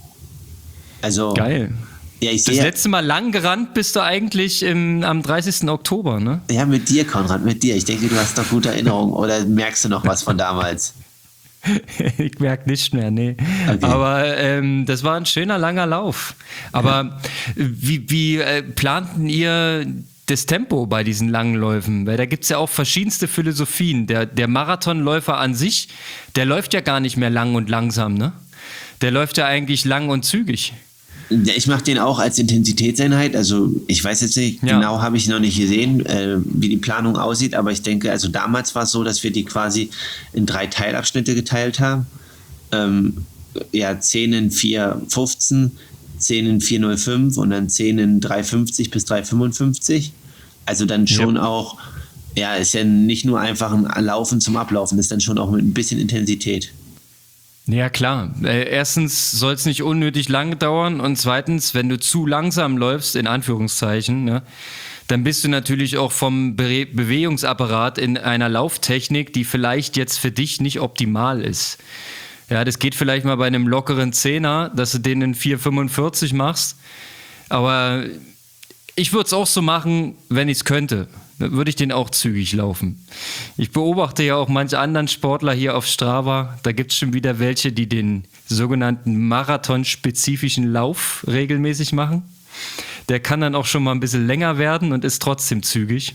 Also, Geil. ja, ich Das sehe, letzte Mal lang gerannt bist du eigentlich im, am dreißigsten Oktober, ne? ja, mit dir, Konrad, mit dir. Ich denke, du hast noch gute Erinnerungen oder merkst du noch was von damals? Ich merke nicht mehr, nee. Okay. Aber ähm, das war ein schöner, langer Lauf. Aber wie, wie äh, planten ihr das Tempo bei diesen langen Läufen? Weil da gibt es ja auch verschiedenste Philosophien. Der, der Marathonläufer an sich, der läuft ja gar nicht mehr lang und langsam, ne? Der läuft ja eigentlich lang und zügig. Ja, ich mache den auch als Intensitätseinheit. Also ich weiß jetzt nicht, Ja. genau habe ich noch nicht gesehen, äh, wie die Planung aussieht, aber ich denke, also damals war es so, dass wir die quasi in drei Teilabschnitte geteilt haben. Ähm, ja, zehn in vier fünfzehn, zehn in vier null fünf und dann zehn in drei fünfzig bis drei fünfundfünfzig. Also dann schon Ja. auch, ja, ist ja nicht nur einfach ein Laufen zum Ablaufen, ist dann schon auch mit ein bisschen Intensität. Ja, klar. Äh, erstens soll es nicht unnötig lange dauern und zweitens, wenn du zu langsam läufst, in Anführungszeichen, ne, dann bist du natürlich auch vom Be- Bewegungsapparat in einer Lauftechnik, die vielleicht jetzt für dich nicht optimal ist. Ja, das geht vielleicht mal bei einem lockeren Zehner, dass du den in vier fünfundvierzig machst, aber ich würde es auch so machen, wenn ich es könnte. Dann würde ich den auch zügig laufen. Ich beobachte ja auch manche anderen Sportler hier auf Strava. Da gibt es schon wieder welche, die den sogenannten marathonspezifischen Lauf regelmäßig machen. Der kann dann auch schon mal ein bisschen länger werden und ist trotzdem zügig.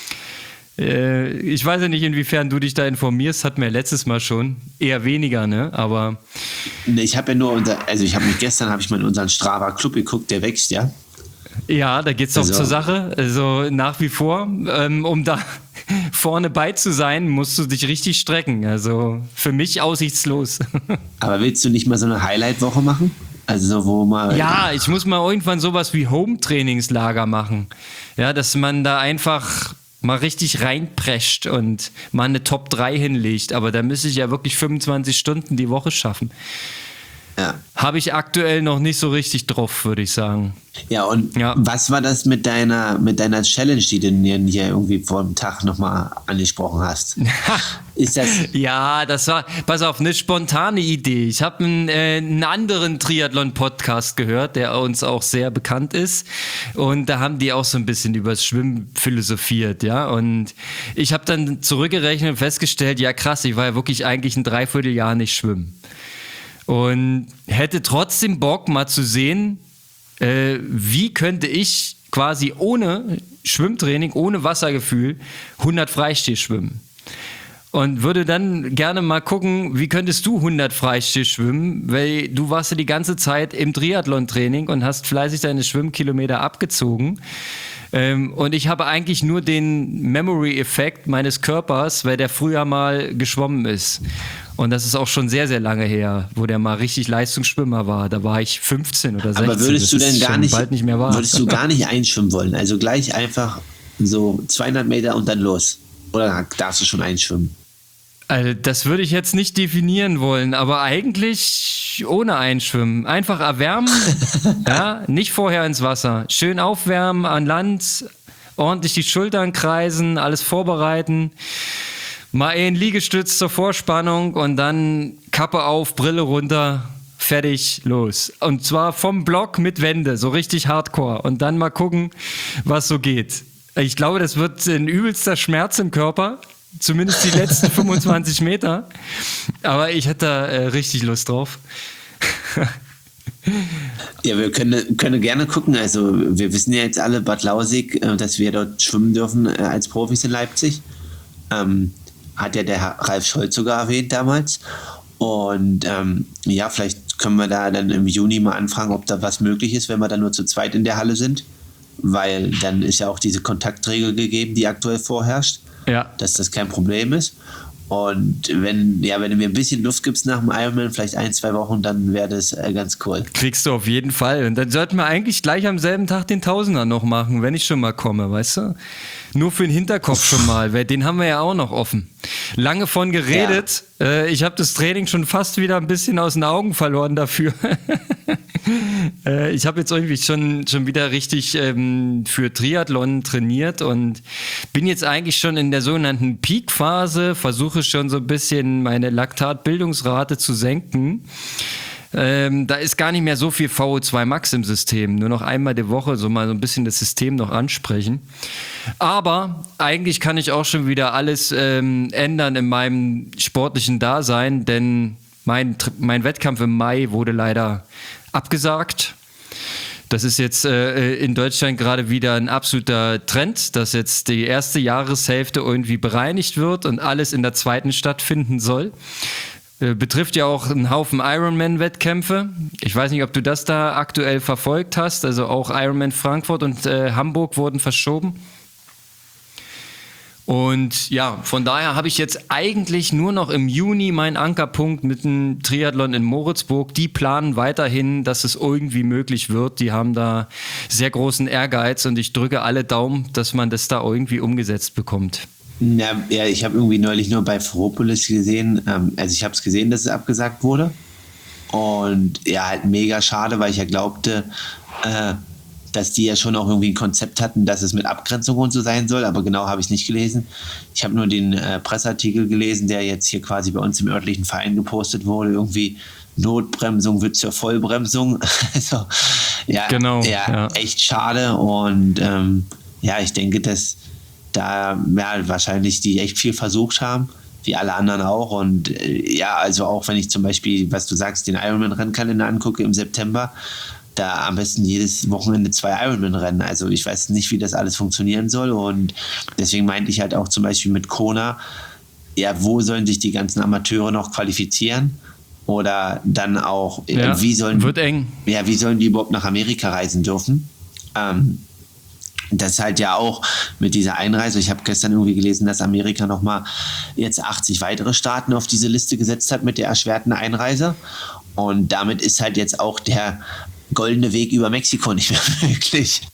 Äh, ich weiß ja nicht, inwiefern du dich da informierst, hatten wir letztes Mal schon. Eher weniger, ne? Aber Ich habe ja nur, unser, also ich habe mich gestern, habe ich mal in unseren Strava-Club geguckt, der wächst, ja. ja, da geht's doch Also- zur Sache. Also nach wie vor, ähm, um da vorne bei zu sein, musst du dich richtig strecken. Also für mich aussichtslos. Aber willst du nicht mal so eine Highlight-Woche machen? Also so, wo mal... Ja, ich muss mal irgendwann sowas wie Home-Trainingslager machen. Ja, dass man da einfach mal richtig reinprescht und mal eine Top drei hinlegt. Aber da müsste ich ja wirklich fünfundzwanzig Stunden die Woche schaffen. Ja. Habe ich aktuell noch nicht so richtig drauf, würde ich sagen. Ja, und Ja. was war das mit deiner, mit deiner Challenge, die du mir hier irgendwie vor dem Tag nochmal angesprochen hast? Ist das... Ja, das war, pass auf, eine spontane Idee. Ich habe einen, äh, einen anderen Triathlon-Podcast gehört, der uns auch sehr bekannt ist. Und da haben die auch so ein bisschen über das Schwimmen philosophiert, ja. Und ich habe dann zurückgerechnet und festgestellt, ja krass, ich war ja wirklich eigentlich ein Dreivierteljahr nicht schwimmen. Und hätte trotzdem Bock, mal zu sehen, äh, wie könnte ich quasi ohne Schwimmtraining, ohne Wassergefühl hundert Freistil schwimmen. Und würde dann gerne mal gucken, wie könntest du hundert Freistil schwimmen, weil du warst ja die ganze Zeit im Triathlon-Training und hast fleißig deine Schwimmkilometer abgezogen. Ähm, und ich habe eigentlich nur den Memory-Effekt meines Körpers, weil der früher mal geschwommen ist. Und das ist auch schon sehr, sehr lange her, wo der mal richtig Leistungsschwimmer war. Da war ich fünfzehn oder sechzehn. Aber würdest du das denn ist gar schon nicht, bald nicht mehr wahr. würdest du gar nicht einschwimmen wollen? Also gleich einfach so zweihundert Meter und dann los? Oder darfst du schon einschwimmen? Also das würde ich jetzt nicht definieren wollen, aber eigentlich ohne Einschwimmen. Einfach erwärmen, ja, nicht vorher ins Wasser. Schön aufwärmen an Land, ordentlich die Schultern kreisen, alles vorbereiten, mal einen Liegestütz zur Vorspannung und dann Kappe auf, Brille runter, fertig, los. Und zwar vom Block mit Wände, so richtig hardcore. Und dann mal gucken, was so geht. Ich glaube, das wird ein übelster Schmerz im Körper. Zumindest die letzten fünfundzwanzig Meter. Aber ich hätte da äh, richtig Lust drauf. Ja, wir können, können gerne gucken. Also wir wissen ja jetzt alle, Bad Lausig, äh, dass wir dort schwimmen dürfen äh, als Profis in Leipzig. Ähm, hat ja der Herr Ralf Scholz sogar erwähnt damals. Und ähm, ja, vielleicht können wir da dann im Juni mal anfragen, ob da was möglich ist, wenn wir dann nur zu zweit in der Halle sind. Weil dann ist ja auch diese Kontaktregel gegeben, die aktuell vorherrscht. Ja. Dass das kein Problem ist. Und wenn, ja, wenn du mir ein bisschen Luft gibst nach dem Ironman, vielleicht ein, zwei Wochen, dann wäre das äh, ganz cool. Kriegst du auf jeden Fall. Und dann sollten wir eigentlich gleich am selben Tag den Tausender noch machen, wenn ich schon mal komme, weißt du? Nur für den Hinterkopf schon mal, weil den haben wir ja auch noch offen. Lange von geredet. Ja. Äh, ich habe das Training schon fast wieder ein bisschen aus den Augen verloren dafür. äh, ich habe jetzt irgendwie schon, schon wieder richtig ähm, für Triathlon trainiert und bin jetzt eigentlich schon in der sogenannten Peak-Phase, versuche schon so ein bisschen meine Laktatbildungsrate zu senken. Ähm, da ist gar nicht mehr so viel V O zwei Max im System. Nur noch einmal die Woche so mal so ein bisschen das System noch ansprechen. Aber eigentlich kann ich auch schon wieder alles ähm, ändern in meinem sportlichen Dasein, denn mein, mein Wettkampf im Mai wurde leider abgesagt. Das ist jetzt äh, in Deutschland gerade wieder ein absoluter Trend, dass jetzt die erste Jahreshälfte irgendwie bereinigt wird und alles in der zweiten stattfinden soll. Betrifft ja auch einen Haufen Ironman-Wettkämpfe. Ich weiß nicht, ob du das da aktuell verfolgt hast. Also auch Ironman Frankfurt und äh, Hamburg wurden verschoben. Und ja, von daher habe ich jetzt eigentlich nur noch im Juni meinen Ankerpunkt mit dem Triathlon in Moritzburg. Die planen weiterhin, dass es irgendwie möglich wird. Die haben da sehr großen Ehrgeiz und ich drücke alle Daumen, dass man das da irgendwie umgesetzt bekommt. Ja, ja, ich habe irgendwie neulich nur bei Ferropolis gesehen, ähm, also ich habe es gesehen, dass es abgesagt wurde und ja, halt mega schade, weil ich ja glaubte, äh, dass die ja schon auch irgendwie ein Konzept hatten, dass es mit Abgrenzung und so sein soll, aber genau habe ich nicht gelesen. Ich habe nur den äh, Presseartikel gelesen, der jetzt hier quasi bei uns im örtlichen Verein gepostet wurde, irgendwie Notbremsung wird zur Vollbremsung, also ja, genau, ja, ja, echt schade und ähm, ja, ich denke, dass da ja, wahrscheinlich die echt viel versucht haben, wie alle anderen auch. Und äh, ja, also auch wenn ich zum Beispiel, was du sagst, den Ironman-Rennkalender angucke im September, da am besten jedes Wochenende zwei Ironman-Rennen. Also ich weiß nicht, wie das alles funktionieren soll. Und deswegen meinte ich halt auch zum Beispiel mit Kona, ja, wo sollen sich die ganzen Amateure noch qualifizieren? Oder dann auch, ja, wie sollen, wird eng. Ja, wie sollen die überhaupt nach Amerika reisen dürfen? Ähm, Das halt ja auch mit dieser Einreise. Ich habe gestern irgendwie gelesen, dass Amerika nochmal jetzt achtzig weitere Staaten auf diese Liste gesetzt hat mit der erschwerten Einreise. Und damit ist halt jetzt auch der goldene Weg über Mexiko nicht mehr möglich.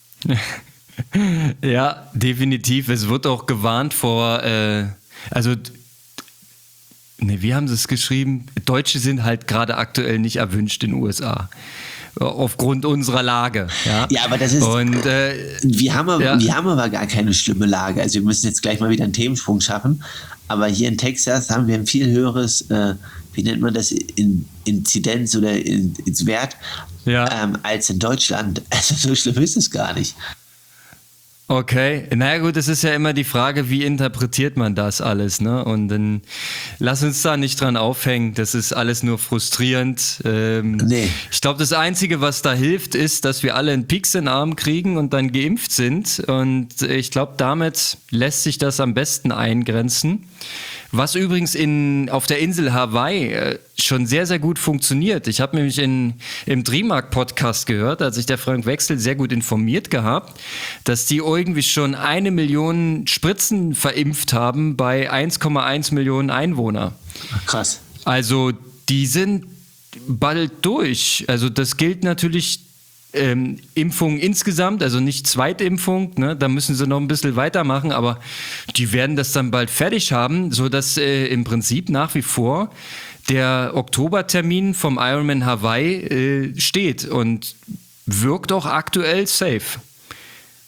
Ja, definitiv. Es wird auch gewarnt vor, äh, also, ne, wie haben sie es geschrieben? Deutsche sind halt gerade aktuell nicht erwünscht in den U S A. Aufgrund unserer Lage. Ja, ja aber das ist. Und, äh, wir, haben aber, ja. wir haben aber gar keine schlimme Lage. Also, wir müssen jetzt gleich mal wieder einen Themensprung schaffen. Aber hier in Texas haben wir ein viel höheres, äh, wie nennt man das, in, Inzidenz oder in, ins Wert, ja. ähm, als in Deutschland. Also, so schlimm ist es gar nicht. Okay, naja gut, es ist ja immer die Frage, wie interpretiert man das alles, ne? Und dann lass uns da nicht dran aufhängen, das ist alles nur frustrierend. Ähm, nee. Ich glaube, das Einzige, was da hilft, ist, dass wir alle einen Pieks in den Arm kriegen und dann geimpft sind. Und ich glaube, damit lässt sich das am besten eingrenzen. Was übrigens in, auf der Insel Hawaii äh, schon sehr, sehr gut funktioniert. Ich habe nämlich in, im Dreammark-Podcast gehört, hat sich der Frank Wechsel sehr gut informiert gehabt, dass die irgendwie schon eine Million Spritzen verimpft haben bei eins Komma eins Millionen Einwohner. Krass. Also die sind bald durch. Also das gilt natürlich Ähm, Impfungen insgesamt, also nicht Zweitimpfung, ne, da müssen sie noch ein bisschen weitermachen, aber die werden das dann bald fertig haben, sodass äh, im Prinzip nach wie vor der Oktobertermin vom Ironman Hawaii äh, steht und wirkt auch aktuell safe.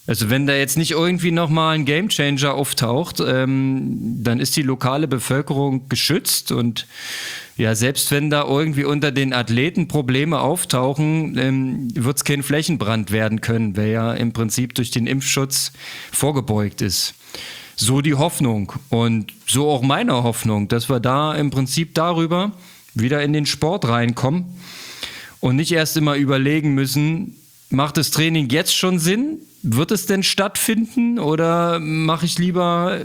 Also wenn da jetzt nicht irgendwie nochmal ein Gamechanger auftaucht, ähm, dann ist die lokale Bevölkerung geschützt und ja, selbst wenn da irgendwie unter den Athleten Probleme auftauchen, ähm, wird es kein Flächenbrand werden können, wer ja im Prinzip durch den Impfschutz vorgebeugt ist. So die Hoffnung und so auch meine Hoffnung, dass wir da im Prinzip darüber wieder in den Sport reinkommen und nicht erst immer überlegen müssen, macht das Training jetzt schon Sinn? Wird es denn stattfinden oder mache ich lieber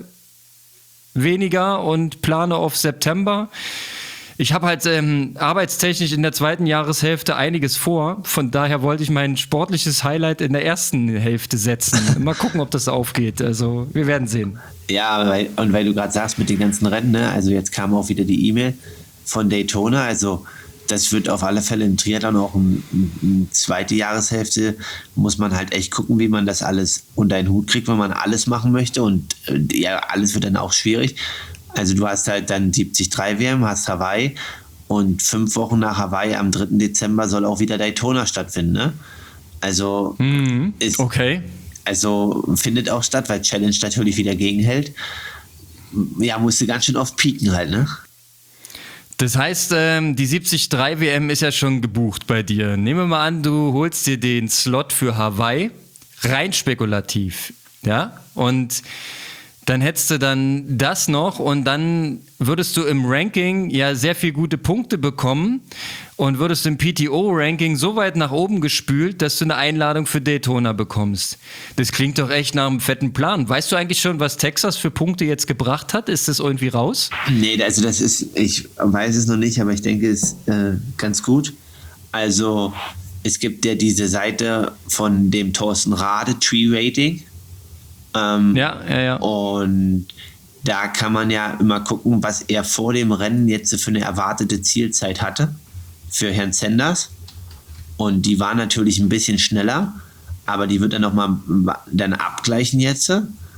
weniger und plane auf September? Ich habe halt ähm, arbeitstechnisch in der zweiten Jahreshälfte einiges vor. Von daher wollte ich mein sportliches Highlight in der ersten Hälfte setzen. Mal gucken, ob das aufgeht. Also wir werden sehen. Ja, weil, und weil du gerade sagst mit den ganzen Rennen, ne? Also jetzt kam auch wieder die E-Mail von Daytona. Also das wird auf alle Fälle im Triathlon auch eine ein zweite Jahreshälfte, muss man halt echt gucken, wie man das alles unter den Hut kriegt, wenn man alles machen möchte. Und äh, ja, alles wird dann auch schwierig. Also du hast halt dann siebzig Komma drei W M, hast Hawaii und fünf Wochen nach Hawaii am dritten Dezember soll auch wieder Daytona stattfinden, ne? Also mhm, ist, okay. Also findet auch statt, weil Challenge natürlich wieder gegenhält. Ja, musste ganz schön oft pieken halt, ne? Das heißt, ähm, die siebzig Komma drei W M ist ja schon gebucht bei dir. Nehmen wir mal an, du holst dir den Slot für Hawaii, rein spekulativ, ja? Und dann hättest du dann das noch und dann würdest du im Ranking ja sehr viel gute Punkte bekommen und würdest im P T O-Ranking so weit nach oben gespült, dass du eine Einladung für Daytona bekommst. Das klingt doch echt nach einem fetten Plan. Weißt du eigentlich schon, was Texas für Punkte jetzt gebracht hat? Ist das irgendwie raus? Nee, also das ist, ich weiß es noch nicht, aber ich denke, es ist äh, ganz gut. Also es gibt ja diese Seite von dem Thorsten Rade, Tree Rating. Ähm, ja, ja, ja. Und da kann man ja immer gucken, was er vor dem Rennen jetzt für eine erwartete Zielzeit hatte für Herrn Sanders. Und die war natürlich ein bisschen schneller, aber die wird er nochmal dann abgleichen jetzt.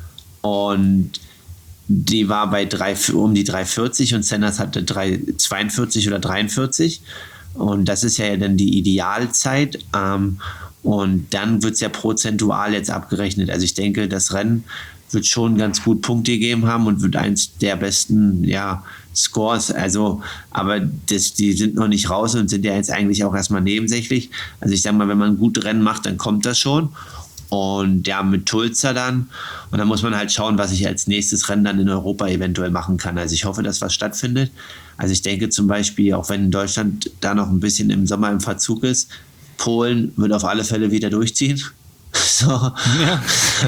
Und die war bei drei, um die drei vierzig und Sanders hatte drei zweiundvierzig oder dreiundvierzig. Und das ist ja dann die Idealzeit. Ähm, Und dann wird es ja prozentual jetzt abgerechnet. Also ich denke, das Rennen wird schon ganz gut Punkte gegeben haben und wird eins der besten ja, Scores. Also, aber das, die sind noch nicht raus und sind ja jetzt eigentlich auch erstmal nebensächlich. Also ich sage mal, wenn man ein gutes Rennen macht, dann kommt das schon. Und ja, mit Tulsa dann. Und dann muss man halt schauen, was ich als nächstes Rennen dann in Europa eventuell machen kann. Also ich hoffe, dass was stattfindet. Also ich denke zum Beispiel, auch wenn Deutschland da noch ein bisschen im Sommer im Verzug ist, Polen wird auf alle Fälle wieder durchziehen. So. Ja.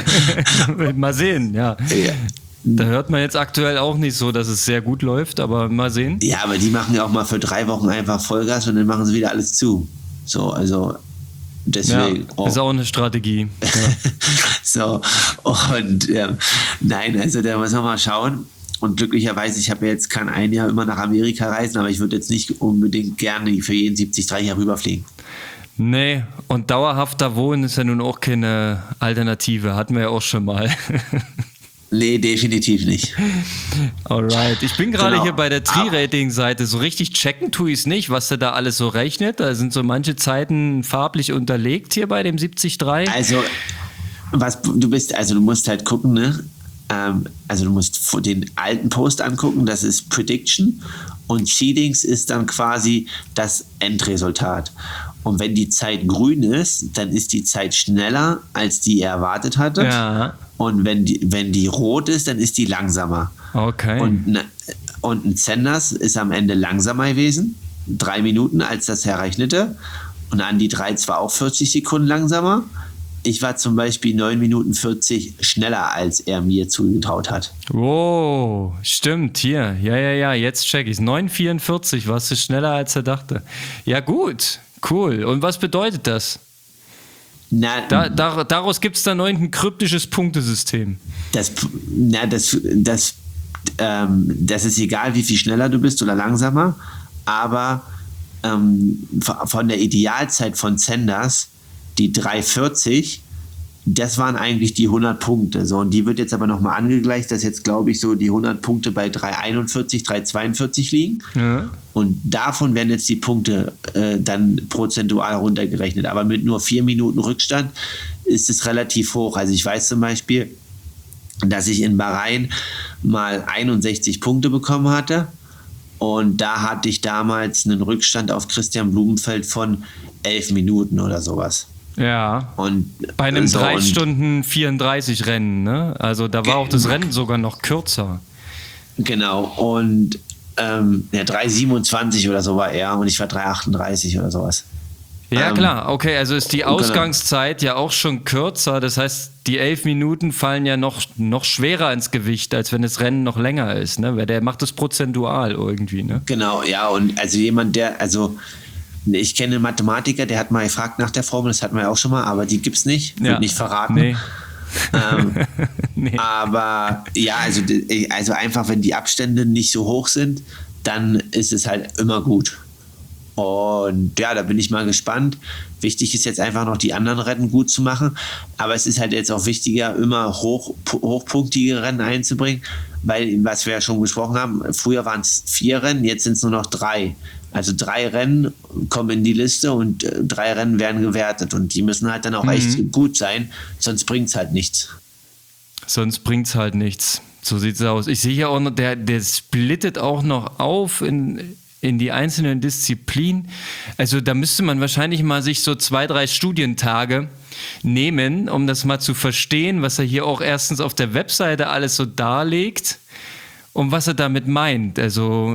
Mal sehen, ja. Ja. Da hört man jetzt aktuell auch nicht so, dass es sehr gut läuft, aber mal sehen. Ja, aber die machen ja auch mal für drei Wochen einfach Vollgas und dann machen sie wieder alles zu. So, also deswegen. Ja, oh. Ist auch eine Strategie. Ja. So, und ähm, nein, also da muss man mal schauen. Und glücklicherweise, ich habe ja jetzt, kann ein Jahr immer nach Amerika reisen, aber ich würde jetzt nicht unbedingt gerne für jeden siebzig Komma drei hier rüberfliegen. Nee, und dauerhaft da wohnen ist ja nun auch keine Alternative. Hatten wir ja auch schon mal. Nee, definitiv nicht. Alright. Ich bin gerade Genau. hier bei der Tri-Rating-Seite. So richtig checken tue ich es nicht, was der da alles so rechnet. Da sind so manche Zeiten farblich unterlegt hier bei dem siebzig Komma drei. Also, was du bist, also du musst halt gucken, ne? Ähm, also du musst den alten Post angucken, das ist Prediction. Und Seedings ist dann quasi das Endresultat. Und wenn die Zeit grün ist, dann ist die Zeit schneller, als die er erwartet hatte. Ja. Und wenn die, wenn die rot ist, dann ist die langsamer. Okay. Und, ne, und ein Sanders ist am Ende langsamer gewesen, drei Minuten, als das er rechnete. Und Andi drei zwar auch vierzig Sekunden langsamer. Ich war zum Beispiel neun Minuten vierzig schneller, als er mir zugetraut hat. Wow, stimmt, hier. Ja, ja, ja, jetzt check ich's. neun vierundvierzig, warst du schneller, als er dachte. Ja, gut, cool. Und was bedeutet das? Na, Da, da, daraus gibt es dann ein kryptisches Punktesystem. das, na, das, das, ähm, das ist egal, wie viel schneller du bist oder langsamer, aber ähm, von der Idealzeit von Sanders, die drei vierzig, das waren eigentlich die hundert Punkte. So, und die wird jetzt aber nochmal angegleicht, dass jetzt, glaube ich, so die hundert Punkte bei drei einundvierzig, drei zweiundvierzig liegen. Ja. Und davon werden jetzt die Punkte äh, dann prozentual runtergerechnet. Aber mit nur vier Minuten Rückstand ist es relativ hoch. Also ich weiß zum Beispiel, dass ich in Bahrain mal einundsechzig Punkte bekommen hatte. Und da hatte ich damals einen Rückstand auf Christian Blumenfeld von elf Minuten oder sowas. Ja. Und bei einem so, drei Stunden vierunddreißig Rennen, ne? Also da war auch das Rennen sogar noch kürzer. Genau. Und ähm, ja, drei siebenundzwanzig oder so war er und ich war drei achtunddreißig oder sowas. Ja, ähm, klar. Okay, also ist die genau. Ausgangszeit ja auch schon kürzer. Das heißt, die elf Minuten fallen ja noch, noch schwerer ins Gewicht, als wenn das Rennen noch länger ist, ne? Weil der macht das prozentual irgendwie, ne? Genau, ja. Und also jemand, der, also ich kenne einen Mathematiker, der hat mal gefragt nach der Formel, das hatten wir ja auch schon mal, aber die gibt's nicht, wird Ja. nicht verraten. Nee. Ähm, nee. Aber ja, also, also einfach, wenn die Abstände nicht so hoch sind, dann ist es halt immer gut. Und ja, da bin ich mal gespannt. Wichtig ist jetzt einfach noch, die anderen Rennen gut zu machen. Aber es ist halt jetzt auch wichtiger, immer hoch, hochpunktige Rennen einzubringen, weil, was wir ja schon besprochen haben, früher waren es vier Rennen, jetzt sind es nur noch drei. Also drei Rennen kommen in die Liste und äh, drei Rennen werden gewertet. Und die müssen halt dann auch mhm. echt gut sein, sonst bringt es halt nichts. Sonst bringt es halt nichts. So sieht es aus. Ich sehe ja auch noch, der, der splittet auch noch auf in... in die einzelnen Disziplinen. Also da müsste man wahrscheinlich mal sich so zwei, drei Studientage nehmen, um das mal zu verstehen, was er hier auch erstens auf der Webseite alles so darlegt und was er damit meint. Also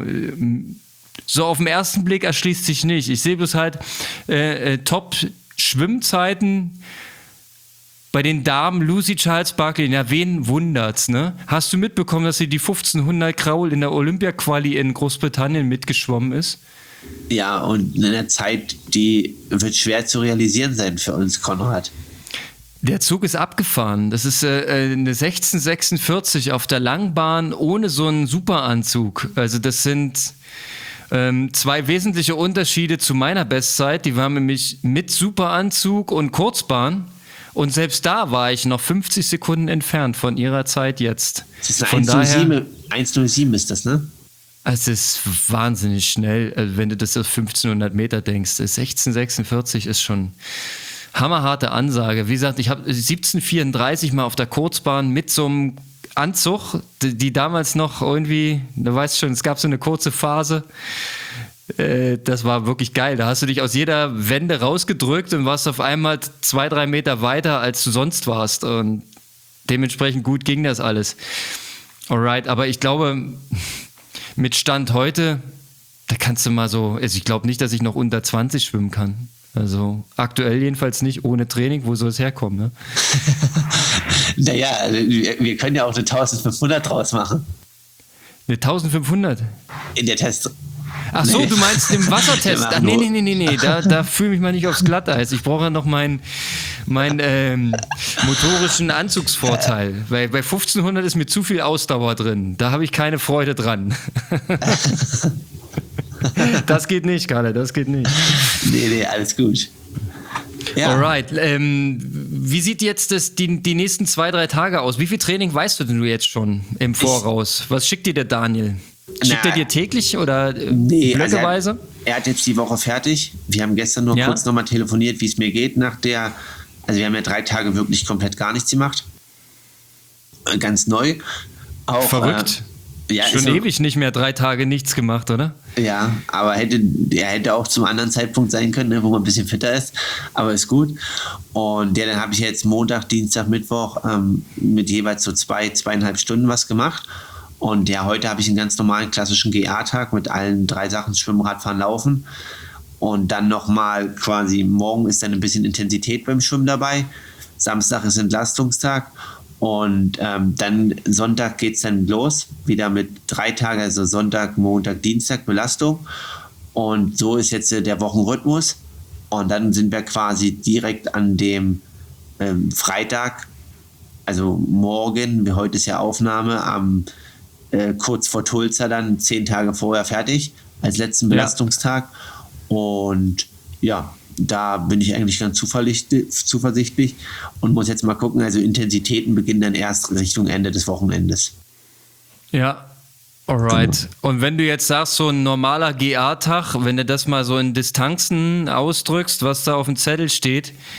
so auf den ersten Blick erschließt sich nicht. Ich sehe bloß halt äh, äh, Top-Schwimmzeiten bei den Damen, Lucy Charles Barkley, ja, wen wundert's, ne? Hast du mitbekommen, dass sie die fünfzehnhundert Kraul in der Olympia-Quali in Großbritannien mitgeschwommen ist? Ja, und in einer Zeit, die wird schwer zu realisieren sein für uns, Konrad. Der Zug ist abgefahren. Das ist äh, eine sechzehn sechsundvierzig auf der Langbahn ohne so einen Superanzug. Also das sind ähm, zwei wesentliche Unterschiede zu meiner Bestzeit. Die war nämlich mit Superanzug und Kurzbahn. Und selbst da war ich noch fünfzig Sekunden entfernt von ihrer Zeit jetzt. Das ist von daher, eins null sieben ist das, ne? Es ist wahnsinnig schnell, wenn du das auf fünfzehnhundert Meter denkst. sechzehn sechsundvierzig ist schon hammerharte Ansage. Wie gesagt, ich habe siebzehn vierunddreißig mal auf der Kurzbahn mit so einem Anzug, die, die damals noch irgendwie, du weißt schon, es gab so eine kurze Phase. Das war wirklich geil. Da hast du dich aus jeder Wende rausgedrückt und warst auf einmal zwei, drei Meter weiter, als du sonst warst. Und dementsprechend gut ging das alles. Alright, aber ich glaube, mit Stand heute, da kannst du mal so, also ich glaube nicht, dass ich noch unter zwanzig schwimmen kann. Also aktuell jedenfalls nicht, ohne Training. Wo soll es herkommen, ne? Naja, wir können ja auch eine eintausendfünfhundert draus machen. Eine eintausendfünfhundert? In der Test. Ach so, nee. Du meinst im Wassertest. Ach, nee, nee, nee, nee, nee. Da, da fühle ich mich mal nicht aufs Glatteis. Ich brauche ja noch meinen mein, ähm, motorischen Anzugsvorteil. Weil bei fünfzehnhundert ist mir zu viel Ausdauer drin. Da habe ich keine Freude dran. Das geht nicht, Kalle, das geht nicht. Nee, nee, alles gut. Ja. Alright. Ähm, wie sieht jetzt das, die, die nächsten zwei, drei Tage aus? Wie viel Training weißt du denn du jetzt schon im Voraus? Ich, Was schickt dir der Daniel? Schickt Na, er dir täglich oder nee, blöckerweise? Also er, er hat jetzt die Woche fertig. Wir haben gestern nur ja. kurz nochmal telefoniert, wie es mir geht nach der, also wir haben ja drei Tage wirklich komplett gar nichts gemacht. Ganz neu. Auch, Verrückt. Äh, ja, Schon so, ewig nicht mehr drei Tage nichts gemacht, oder? Ja, aber hätte, er hätte auch zum anderen Zeitpunkt sein können, ne, wo man ein bisschen fitter ist, aber ist gut. Und ja, dann habe ich jetzt Montag, Dienstag, Mittwoch ähm, mit jeweils so zwei, zweieinhalb Stunden was gemacht. Und ja, heute habe ich einen ganz normalen klassischen G A-Tag mit allen drei Sachen: Schwimmen, Radfahren, Laufen. Und dann nochmal quasi, morgen ist dann ein bisschen Intensität beim Schwimmen dabei. Samstag ist Entlastungstag. Und ähm, dann Sonntag geht es dann los, wieder mit drei Tagen, also Sonntag, Montag, Dienstag Belastung. Und so ist jetzt äh, der Wochenrhythmus. Und dann sind wir quasi direkt an dem ähm, Freitag, also morgen, wie heute ist ja Aufnahme, am äh, kurz vor Tulsa dann zehn Tage vorher fertig, als letzten Belastungstag. Ja. Und ja, da bin ich eigentlich ganz zuversichtlich und muss jetzt mal gucken, also Intensitäten beginnen dann erst Richtung Ende des Wochenendes. Ja, alright. Und wenn du jetzt sagst, so ein normaler G A-Tag, wenn du das mal so in Distanzen ausdrückst, was da auf dem Zettel steht,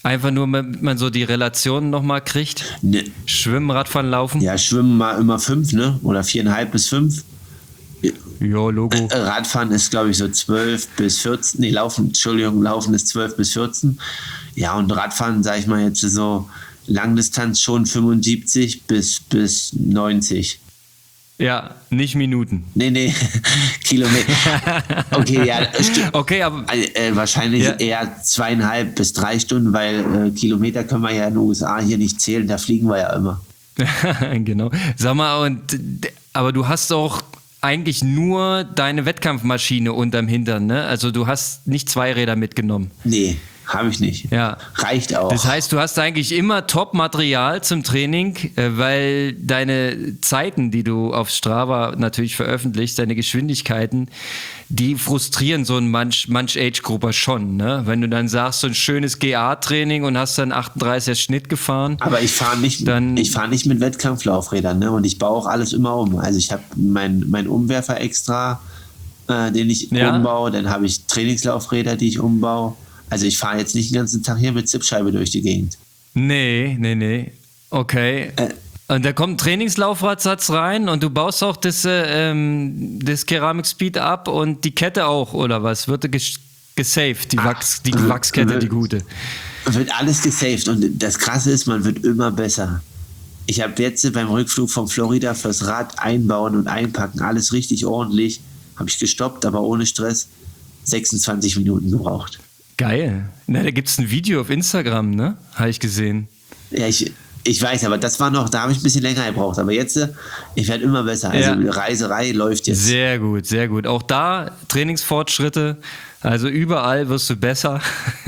Einfach nur, damit man so die Relationen nochmal kriegt? Ne, Schwimmen, Radfahren, Laufen? ja, schwimmen mal immer fünf, ne? Oder viereinhalb bis fünf. Jo, Logo. Äh, Radfahren ist, glaube ich, so zwölf bis vierzehn. Nee, Laufen, Entschuldigung, Laufen ist zwölf bis vierzehn. Ja, und Radfahren, sage ich mal jetzt so Langdistanz schon fünfundsiebzig bis, bis neunzig. Ja, nicht Minuten. Nee, nee, Kilometer. Okay, ja, sti- Okay, aber äh, wahrscheinlich Ja. eher zweieinhalb bis drei Stunden, weil äh, Kilometer können wir ja in den U S A hier nicht zählen, da fliegen wir ja immer. genau. Sag mal, und, aber du hast auch eigentlich nur deine Wettkampfmaschine unterm Hintern, ne? Also du hast nicht zwei Räder mitgenommen. Nee, habe ich nicht. Ja. Reicht auch. Das heißt, du hast eigentlich immer Top-Material zum Training, äh, weil deine Zeiten, die du auf Strava natürlich veröffentlichst, deine Geschwindigkeiten, die frustrieren so einen manch, manch Age-Grupper schon. Ne? Wenn du dann sagst, so ein schönes G A-Training und hast dann achtunddreißiger Schnitt gefahren. Aber ich fahre nicht, Dann- ich fahre nicht mit Wettkampflaufrädern, ne? Und ich baue auch alles immer um. Also ich habe meinen mein Umwerfer extra, äh, den ich Ja. umbaue. Dann habe ich Trainingslaufräder, die ich umbaue. Also ich fahre jetzt nicht den ganzen Tag hier mit Zippscheibe durch die Gegend. Nee, nee, nee. Okay. Äh. Und da kommt ein Trainingslaufradsatz rein und du baust auch das, äh, ähm, das Ceramic Speed ab und die Kette auch, oder was? Wird ges gesaved, die, Wachs, die w- Wachskette, w- die gute. Wird alles gesaved und das Krasse ist, man wird immer besser. Ich habe jetzt beim Rückflug von Florida fürs Rad einbauen und einpacken, alles richtig ordentlich, habe ich gestoppt, aber ohne Stress, sechsundzwanzig Minuten gebraucht. Geil. Na, da gibt es ein Video auf Instagram, ne? Habe ich gesehen. Ja, ich, ich weiß, aber das war noch, da habe ich ein bisschen länger gebraucht. Aber jetzt, äh, ich werde immer besser. Also Ja. Reiserei läuft jetzt. Sehr gut, sehr gut. Auch da Trainingsfortschritte. Also überall wirst du besser.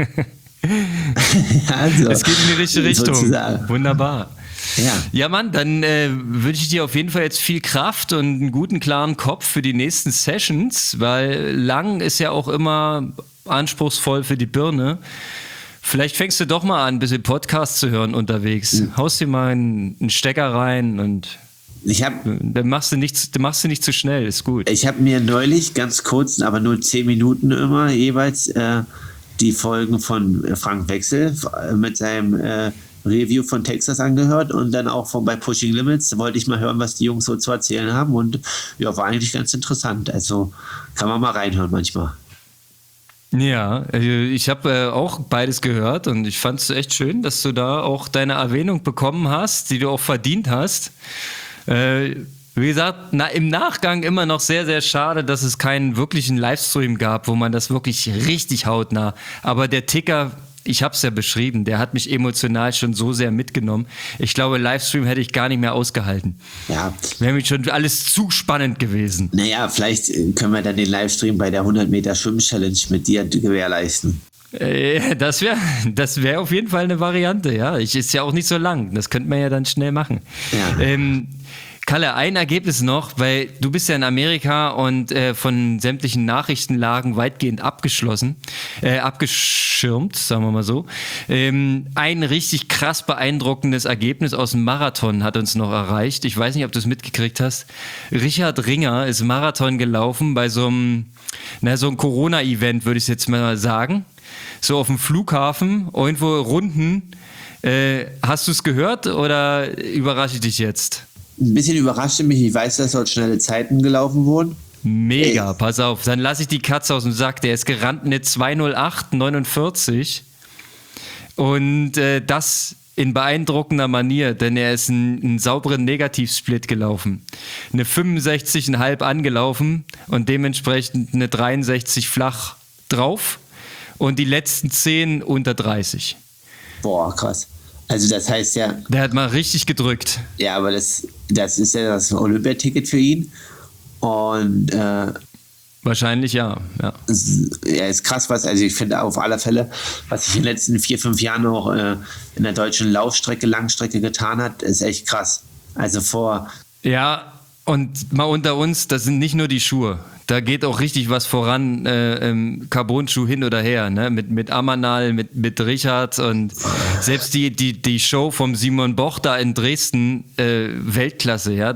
Also, Es geht in die richtige Richtung. sozusagen. Wunderbar. Ja. Ja, Mann, dann äh, wünsche ich dir auf jeden Fall jetzt viel Kraft und einen guten, klaren Kopf für die nächsten Sessions, weil lang ist ja auch immer anspruchsvoll für die Birne. Vielleicht fängst du doch mal an, ein bisschen Podcast zu hören unterwegs. Mhm. Haust dir mal einen, einen Stecker rein und Ich habe dann machst du nicht, dann machst du nicht zu schnell, ist gut. ich hab mir neulich ganz kurz, aber nur zehn Minuten immer jeweils, äh, die Folgen von äh, Frank Wechsel äh, mit seinem äh, Review von Texas angehört und dann auch von bei Pushing Limits. Wollte ich mal hören, was die Jungs so zu erzählen haben und ja, war eigentlich ganz interessant. Also kann man mal reinhören manchmal. Ja, äh, ich habe äh, auch beides gehört und ich fand es echt schön, dass du da auch deine Erwähnung bekommen hast, die du auch verdient hast. Äh, wie gesagt, na, im Nachgang immer noch sehr, sehr schade, dass es keinen wirklichen Livestream gab, wo man das wirklich richtig hautnah. Aber der Ticker, ich habe es ja beschrieben, der hat mich emotional schon so sehr mitgenommen. Ich glaube, Livestream hätte ich gar nicht mehr ausgehalten. Ja, Wäre mir schon alles zu spannend gewesen. naja, vielleicht äh, können wir dann den Livestream bei der hundert Meter Schwimm-Challenge mit dir gewährleisten. Äh, Das wäre das wär auf jeden Fall eine Variante, ja. Ich, ist ja auch nicht so lang. Das könnte man ja dann schnell machen. Ja. Ähm, Kalle, ein Ergebnis noch, weil du bist ja in Amerika und äh, von sämtlichen Nachrichtenlagen weitgehend abgeschlossen, äh, abgeschirmt, sagen wir mal so. Ähm, ein richtig krass beeindruckendes Ergebnis aus dem Marathon hat uns noch erreicht. Ich weiß nicht, ob du es mitgekriegt hast. Richard Ringer ist Marathon gelaufen bei so einem, na, so einem Corona-Event, würde ich jetzt mal sagen. So auf dem Flughafen, irgendwo Runden. Äh, hast du es gehört oder überrasche ich dich jetzt? Ein bisschen überraschte mich, ich weiß, dass dort schnelle Zeiten gelaufen wurden. Mega, Ey. pass auf. Dann lasse ich die Katze aus dem Sack. Der ist gerannt mit zwei null acht neunundvierzig. Und äh, das in beeindruckender Manier, denn er ist einen, einen sauberen Negativsplit gelaufen. Eine fünfundsechzig Komma fünf angelaufen und dementsprechend eine dreiundsechzig flach drauf. Und die letzten zehn unter dreißig. Boah, krass. Also das heißt ja, Der hat mal richtig gedrückt. ja, aber das, das ist ja das Olympiaticket für ihn. Und äh, Wahrscheinlich ja. ja. es- ja, ist krass was. Also ich finde auf alle Fälle, was sich in den letzten vier, fünf Jahren auch äh, in der deutschen Laufstrecke, Langstrecke getan hat, ist echt krass. Also vor, Ja, und mal unter uns, das sind nicht nur die Schuhe. Da geht auch richtig was voran, äh, ähm, Carbon-Schuh hin oder her, ne? Mit, mit Amanal, mit, mit Richard und selbst die, die, die Show vom Simon Boch da in Dresden, äh, Weltklasse, ja. Der,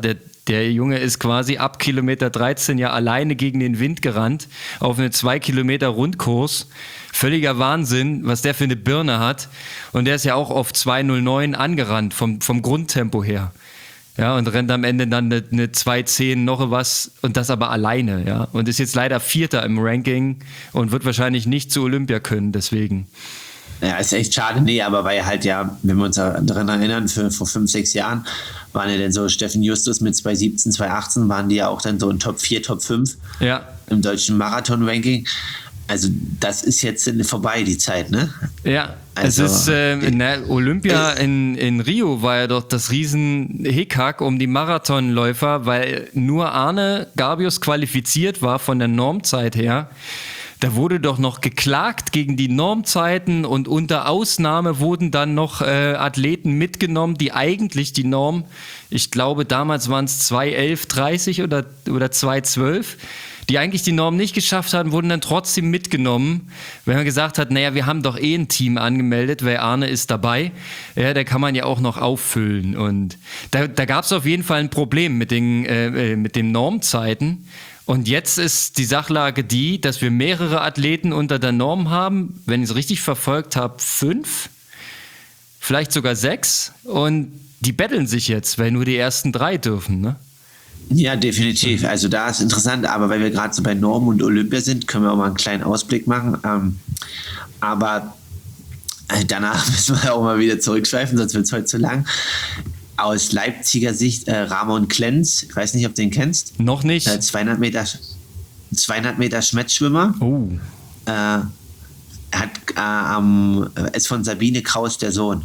Der Junge ist quasi ab Kilometer dreizehn ja alleine gegen den Wind gerannt auf eine zwei Kilometer Rundkurs. Völliger Wahnsinn, was der für eine Birne hat. Und der ist ja auch auf zwei null neun angerannt vom, vom Grundtempo her. Ja, und rennt am Ende dann eine, eine zwei zehn noch was und das aber alleine, ja. Und ist jetzt leider Vierter im Ranking und wird wahrscheinlich nicht zu Olympia können, deswegen. Ja, ist echt schade. Nee, aber weil halt ja, wenn wir uns daran erinnern, für, vor fünf, sechs Jahren waren ja dann so Steffen Justus mit zwei siebzehn, zwei achtzehn, waren die ja auch dann so in Top vier, Top fünf ja. im deutschen Marathon-Ranking. Also das ist jetzt vorbei, die Zeit, ne? Ja, also, es ist äh, na, Olympia in, in Rio war ja doch das riesen Hickhack um die Marathonläufer, weil nur Arne Garbius qualifiziert war von der Normzeit her. Da wurde doch noch geklagt gegen die Normzeiten und unter Ausnahme wurden dann noch äh, Athleten mitgenommen, die eigentlich die Norm, ich glaube damals waren es zwei elf dreißig oder, oder zwei zwölf, die eigentlich die Norm nicht geschafft hatten, wurden dann trotzdem mitgenommen, wenn man gesagt hat, naja, wir haben doch eh ein Team angemeldet, weil Arne ist dabei, ja, da kann man ja auch noch auffüllen und da, da gab es auf jeden Fall ein Problem mit den, äh, mit den Normzeiten. Und jetzt ist die Sachlage die, dass wir mehrere Athleten unter der Norm haben, wenn ich es richtig verfolgt habe, fünf, vielleicht sogar sechs. Und die betteln sich jetzt, weil nur die ersten drei dürfen, ne? Ja, definitiv. Also da ist interessant, aber weil wir gerade so bei Norm und Olympia sind, können wir auch mal einen kleinen Ausblick machen. Ähm, aber äh, danach müssen wir auch mal wieder zurückschweifen, sonst wird es heute zu lang. Aus Leipziger Sicht, äh, Ramon Klenz, ich weiß nicht, ob du den kennst. Noch nicht. Äh, zweihundert Meter, zweihundert Meter Schmettschwimmer. Oh. Äh, hat, äh, ähm, ist von Sabine Kraus der Sohn.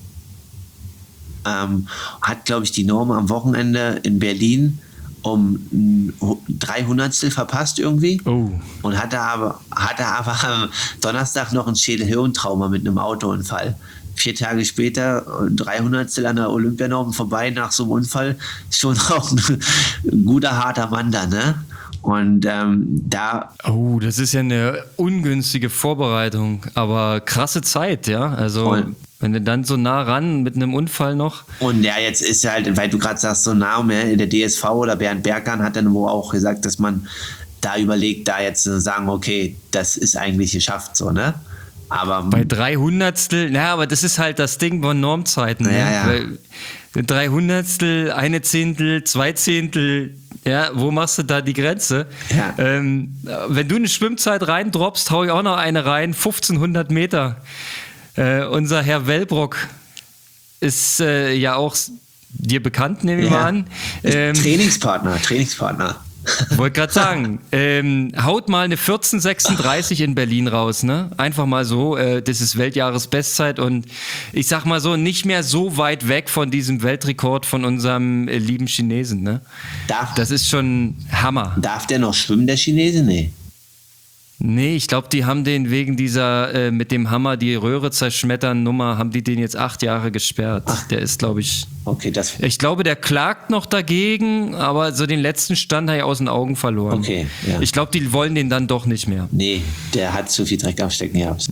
Ähm, hat, glaube ich, die Norm am Wochenende in Berlin um drei Hundertstel verpasst irgendwie. Oh. Und hatte aber, hatte aber am Donnerstag noch ein Schädel-Hirntrauma mit einem Autounfall. Vier Tage später, drei Hundertstel an der Olympianorm vorbei nach so einem Unfall, schon auch ein, ein guter, harter Mann da, ne? Und ähm, da... Oh, das ist ja eine ungünstige Vorbereitung, aber krasse Zeit, ja? Also, voll. Wenn du dann so nah ran mit einem Unfall noch... Und ja, jetzt ist halt, weil du gerade sagst, so nah, ne, der D S V oder Bernd Bergkan hat dann wohl auch gesagt, dass man da überlegt, da jetzt zu sagen, okay, das ist eigentlich geschafft, so, ne? Aber bei drei Hundertstel, naja, aber das ist halt das Ding von Normzeiten. Ja, ne? ja. Weil drei Hundertstel, eine Zehntel, zwei Zehntel, ja, wo machst du da die Grenze? Ja. Ähm, wenn du eine Schwimmzeit reindroppst, hau ich auch noch eine rein, fünfzehnhundert Meter. Äh, unser Herr Wellbrock ist äh, ja auch dir bekannt, nehme ich ja. mal an. Ähm, Trainingspartner, Trainingspartner. Wollte gerade sagen, ähm, haut mal eine vierzehn sechsunddreißig in Berlin raus, ne? Einfach mal so, äh, das ist Weltjahresbestzeit und ich sag mal so, nicht mehr so weit weg von diesem Weltrekord von unserem äh, lieben Chinesen, ne? Darf, Das ist schon Hammer. darf der noch schwimmen, der Chinese? Nee. Nee, ich glaube, die haben den wegen dieser äh, mit dem Hammer die Röhre zerschmettern Nummer, haben die den jetzt acht Jahre gesperrt. Ach. Der ist, glaube ich... Okay, das... Ich glaube, der klagt noch dagegen, aber so den letzten Stand hat er aus den Augen verloren. Okay, ja. Ich glaube, die wollen den dann doch nicht mehr. Nee, der hat zu viel Dreck am Stecken gehabt.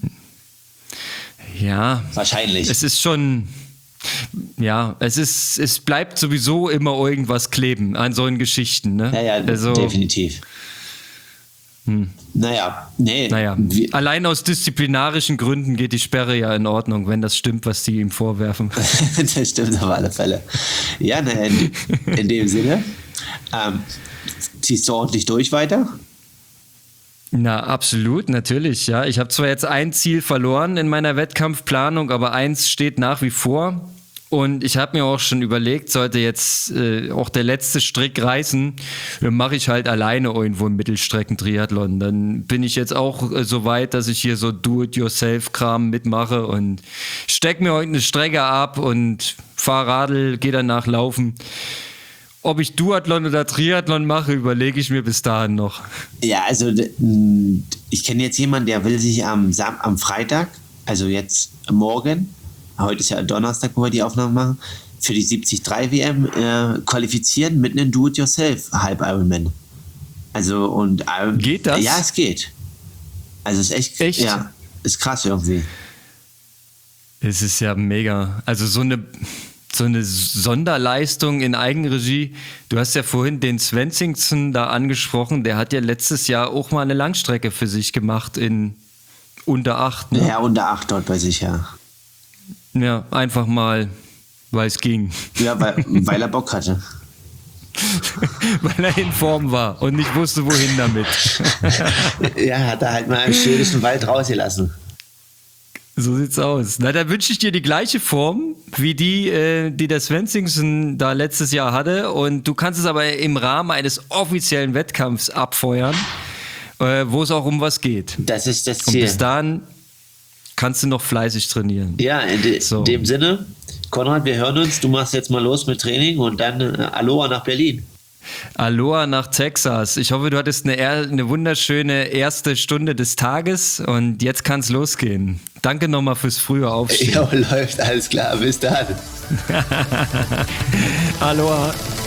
Ja. Wahrscheinlich. Es ist schon... Ja, es ist, es bleibt sowieso immer irgendwas kleben an solchen Geschichten, ne? Ja, ja, also, definitiv. Hm. Naja, nee. Naja, wir- allein aus disziplinarischen Gründen geht die Sperre ja in Ordnung, wenn das stimmt, was die ihm vorwerfen. Das stimmt auf alle Fälle. Ja, na, in, in dem Sinne, ähm, ziehst du ordentlich durch weiter? Na, absolut, natürlich, ja. Ich habe zwar jetzt ein Ziel verloren in meiner Wettkampfplanung, aber eins steht nach wie vor. Und ich habe mir auch schon überlegt, sollte jetzt äh, auch der letzte Strick reißen, dann mache ich halt alleine irgendwo einen Mittelstrecken-Triathlon. Dann bin ich jetzt auch äh, so weit, dass ich hier so Do-it-yourself-Kram mitmache und steck mir irgendeine Strecke ab und fahr Radl, gehe danach laufen. Ob ich Duathlon oder Triathlon mache, überlege ich mir bis dahin noch. Ja, also d- m, ich kenne jetzt jemanden, der will sich am, Sam am Freitag, also jetzt morgen, heute ist ja Donnerstag, wo wir die Aufnahme machen, für die siebzig drei W M äh, qualifizieren mit einem Do-it-yourself-Halb-Ironman. Also und ähm, Geht das? Ja, es geht. Also es ist echt, Echt? ja, ist krass irgendwie. Es ist ja mega. Also so eine, so eine Sonderleistung in Eigenregie. Du hast ja vorhin den Svensingsen da angesprochen, der hat ja letztes Jahr auch mal eine Langstrecke für sich gemacht in unter acht. Ne? Ja, unter acht dort bei sich, ja. Ja, einfach mal, weil es ging. Ja, weil, weil er Bock hatte. Weil er in Form war und nicht wusste, wohin damit. Ja, hat er halt mal im schönsten Wald rausgelassen. So sieht's aus. Na, da wünsche ich dir die gleiche Form wie die, äh, die der Svensingsen da letztes Jahr hatte. Und du kannst es aber im Rahmen eines offiziellen Wettkampfs abfeuern, äh, wo es auch um was geht. Das ist das Und Ziel. bis dahin kannst du noch fleißig trainieren. Ja, in de So. dem Sinne, Konrad, wir hören uns. Du machst jetzt mal los mit Training und dann äh, Aloha nach Berlin. Aloha nach Texas. Ich hoffe, du hattest eine, eine wunderschöne erste Stunde des Tages und jetzt kann es losgehen. Danke nochmal fürs frühe Aufstehen. Ja, läuft, alles klar. Bis dann. Aloha.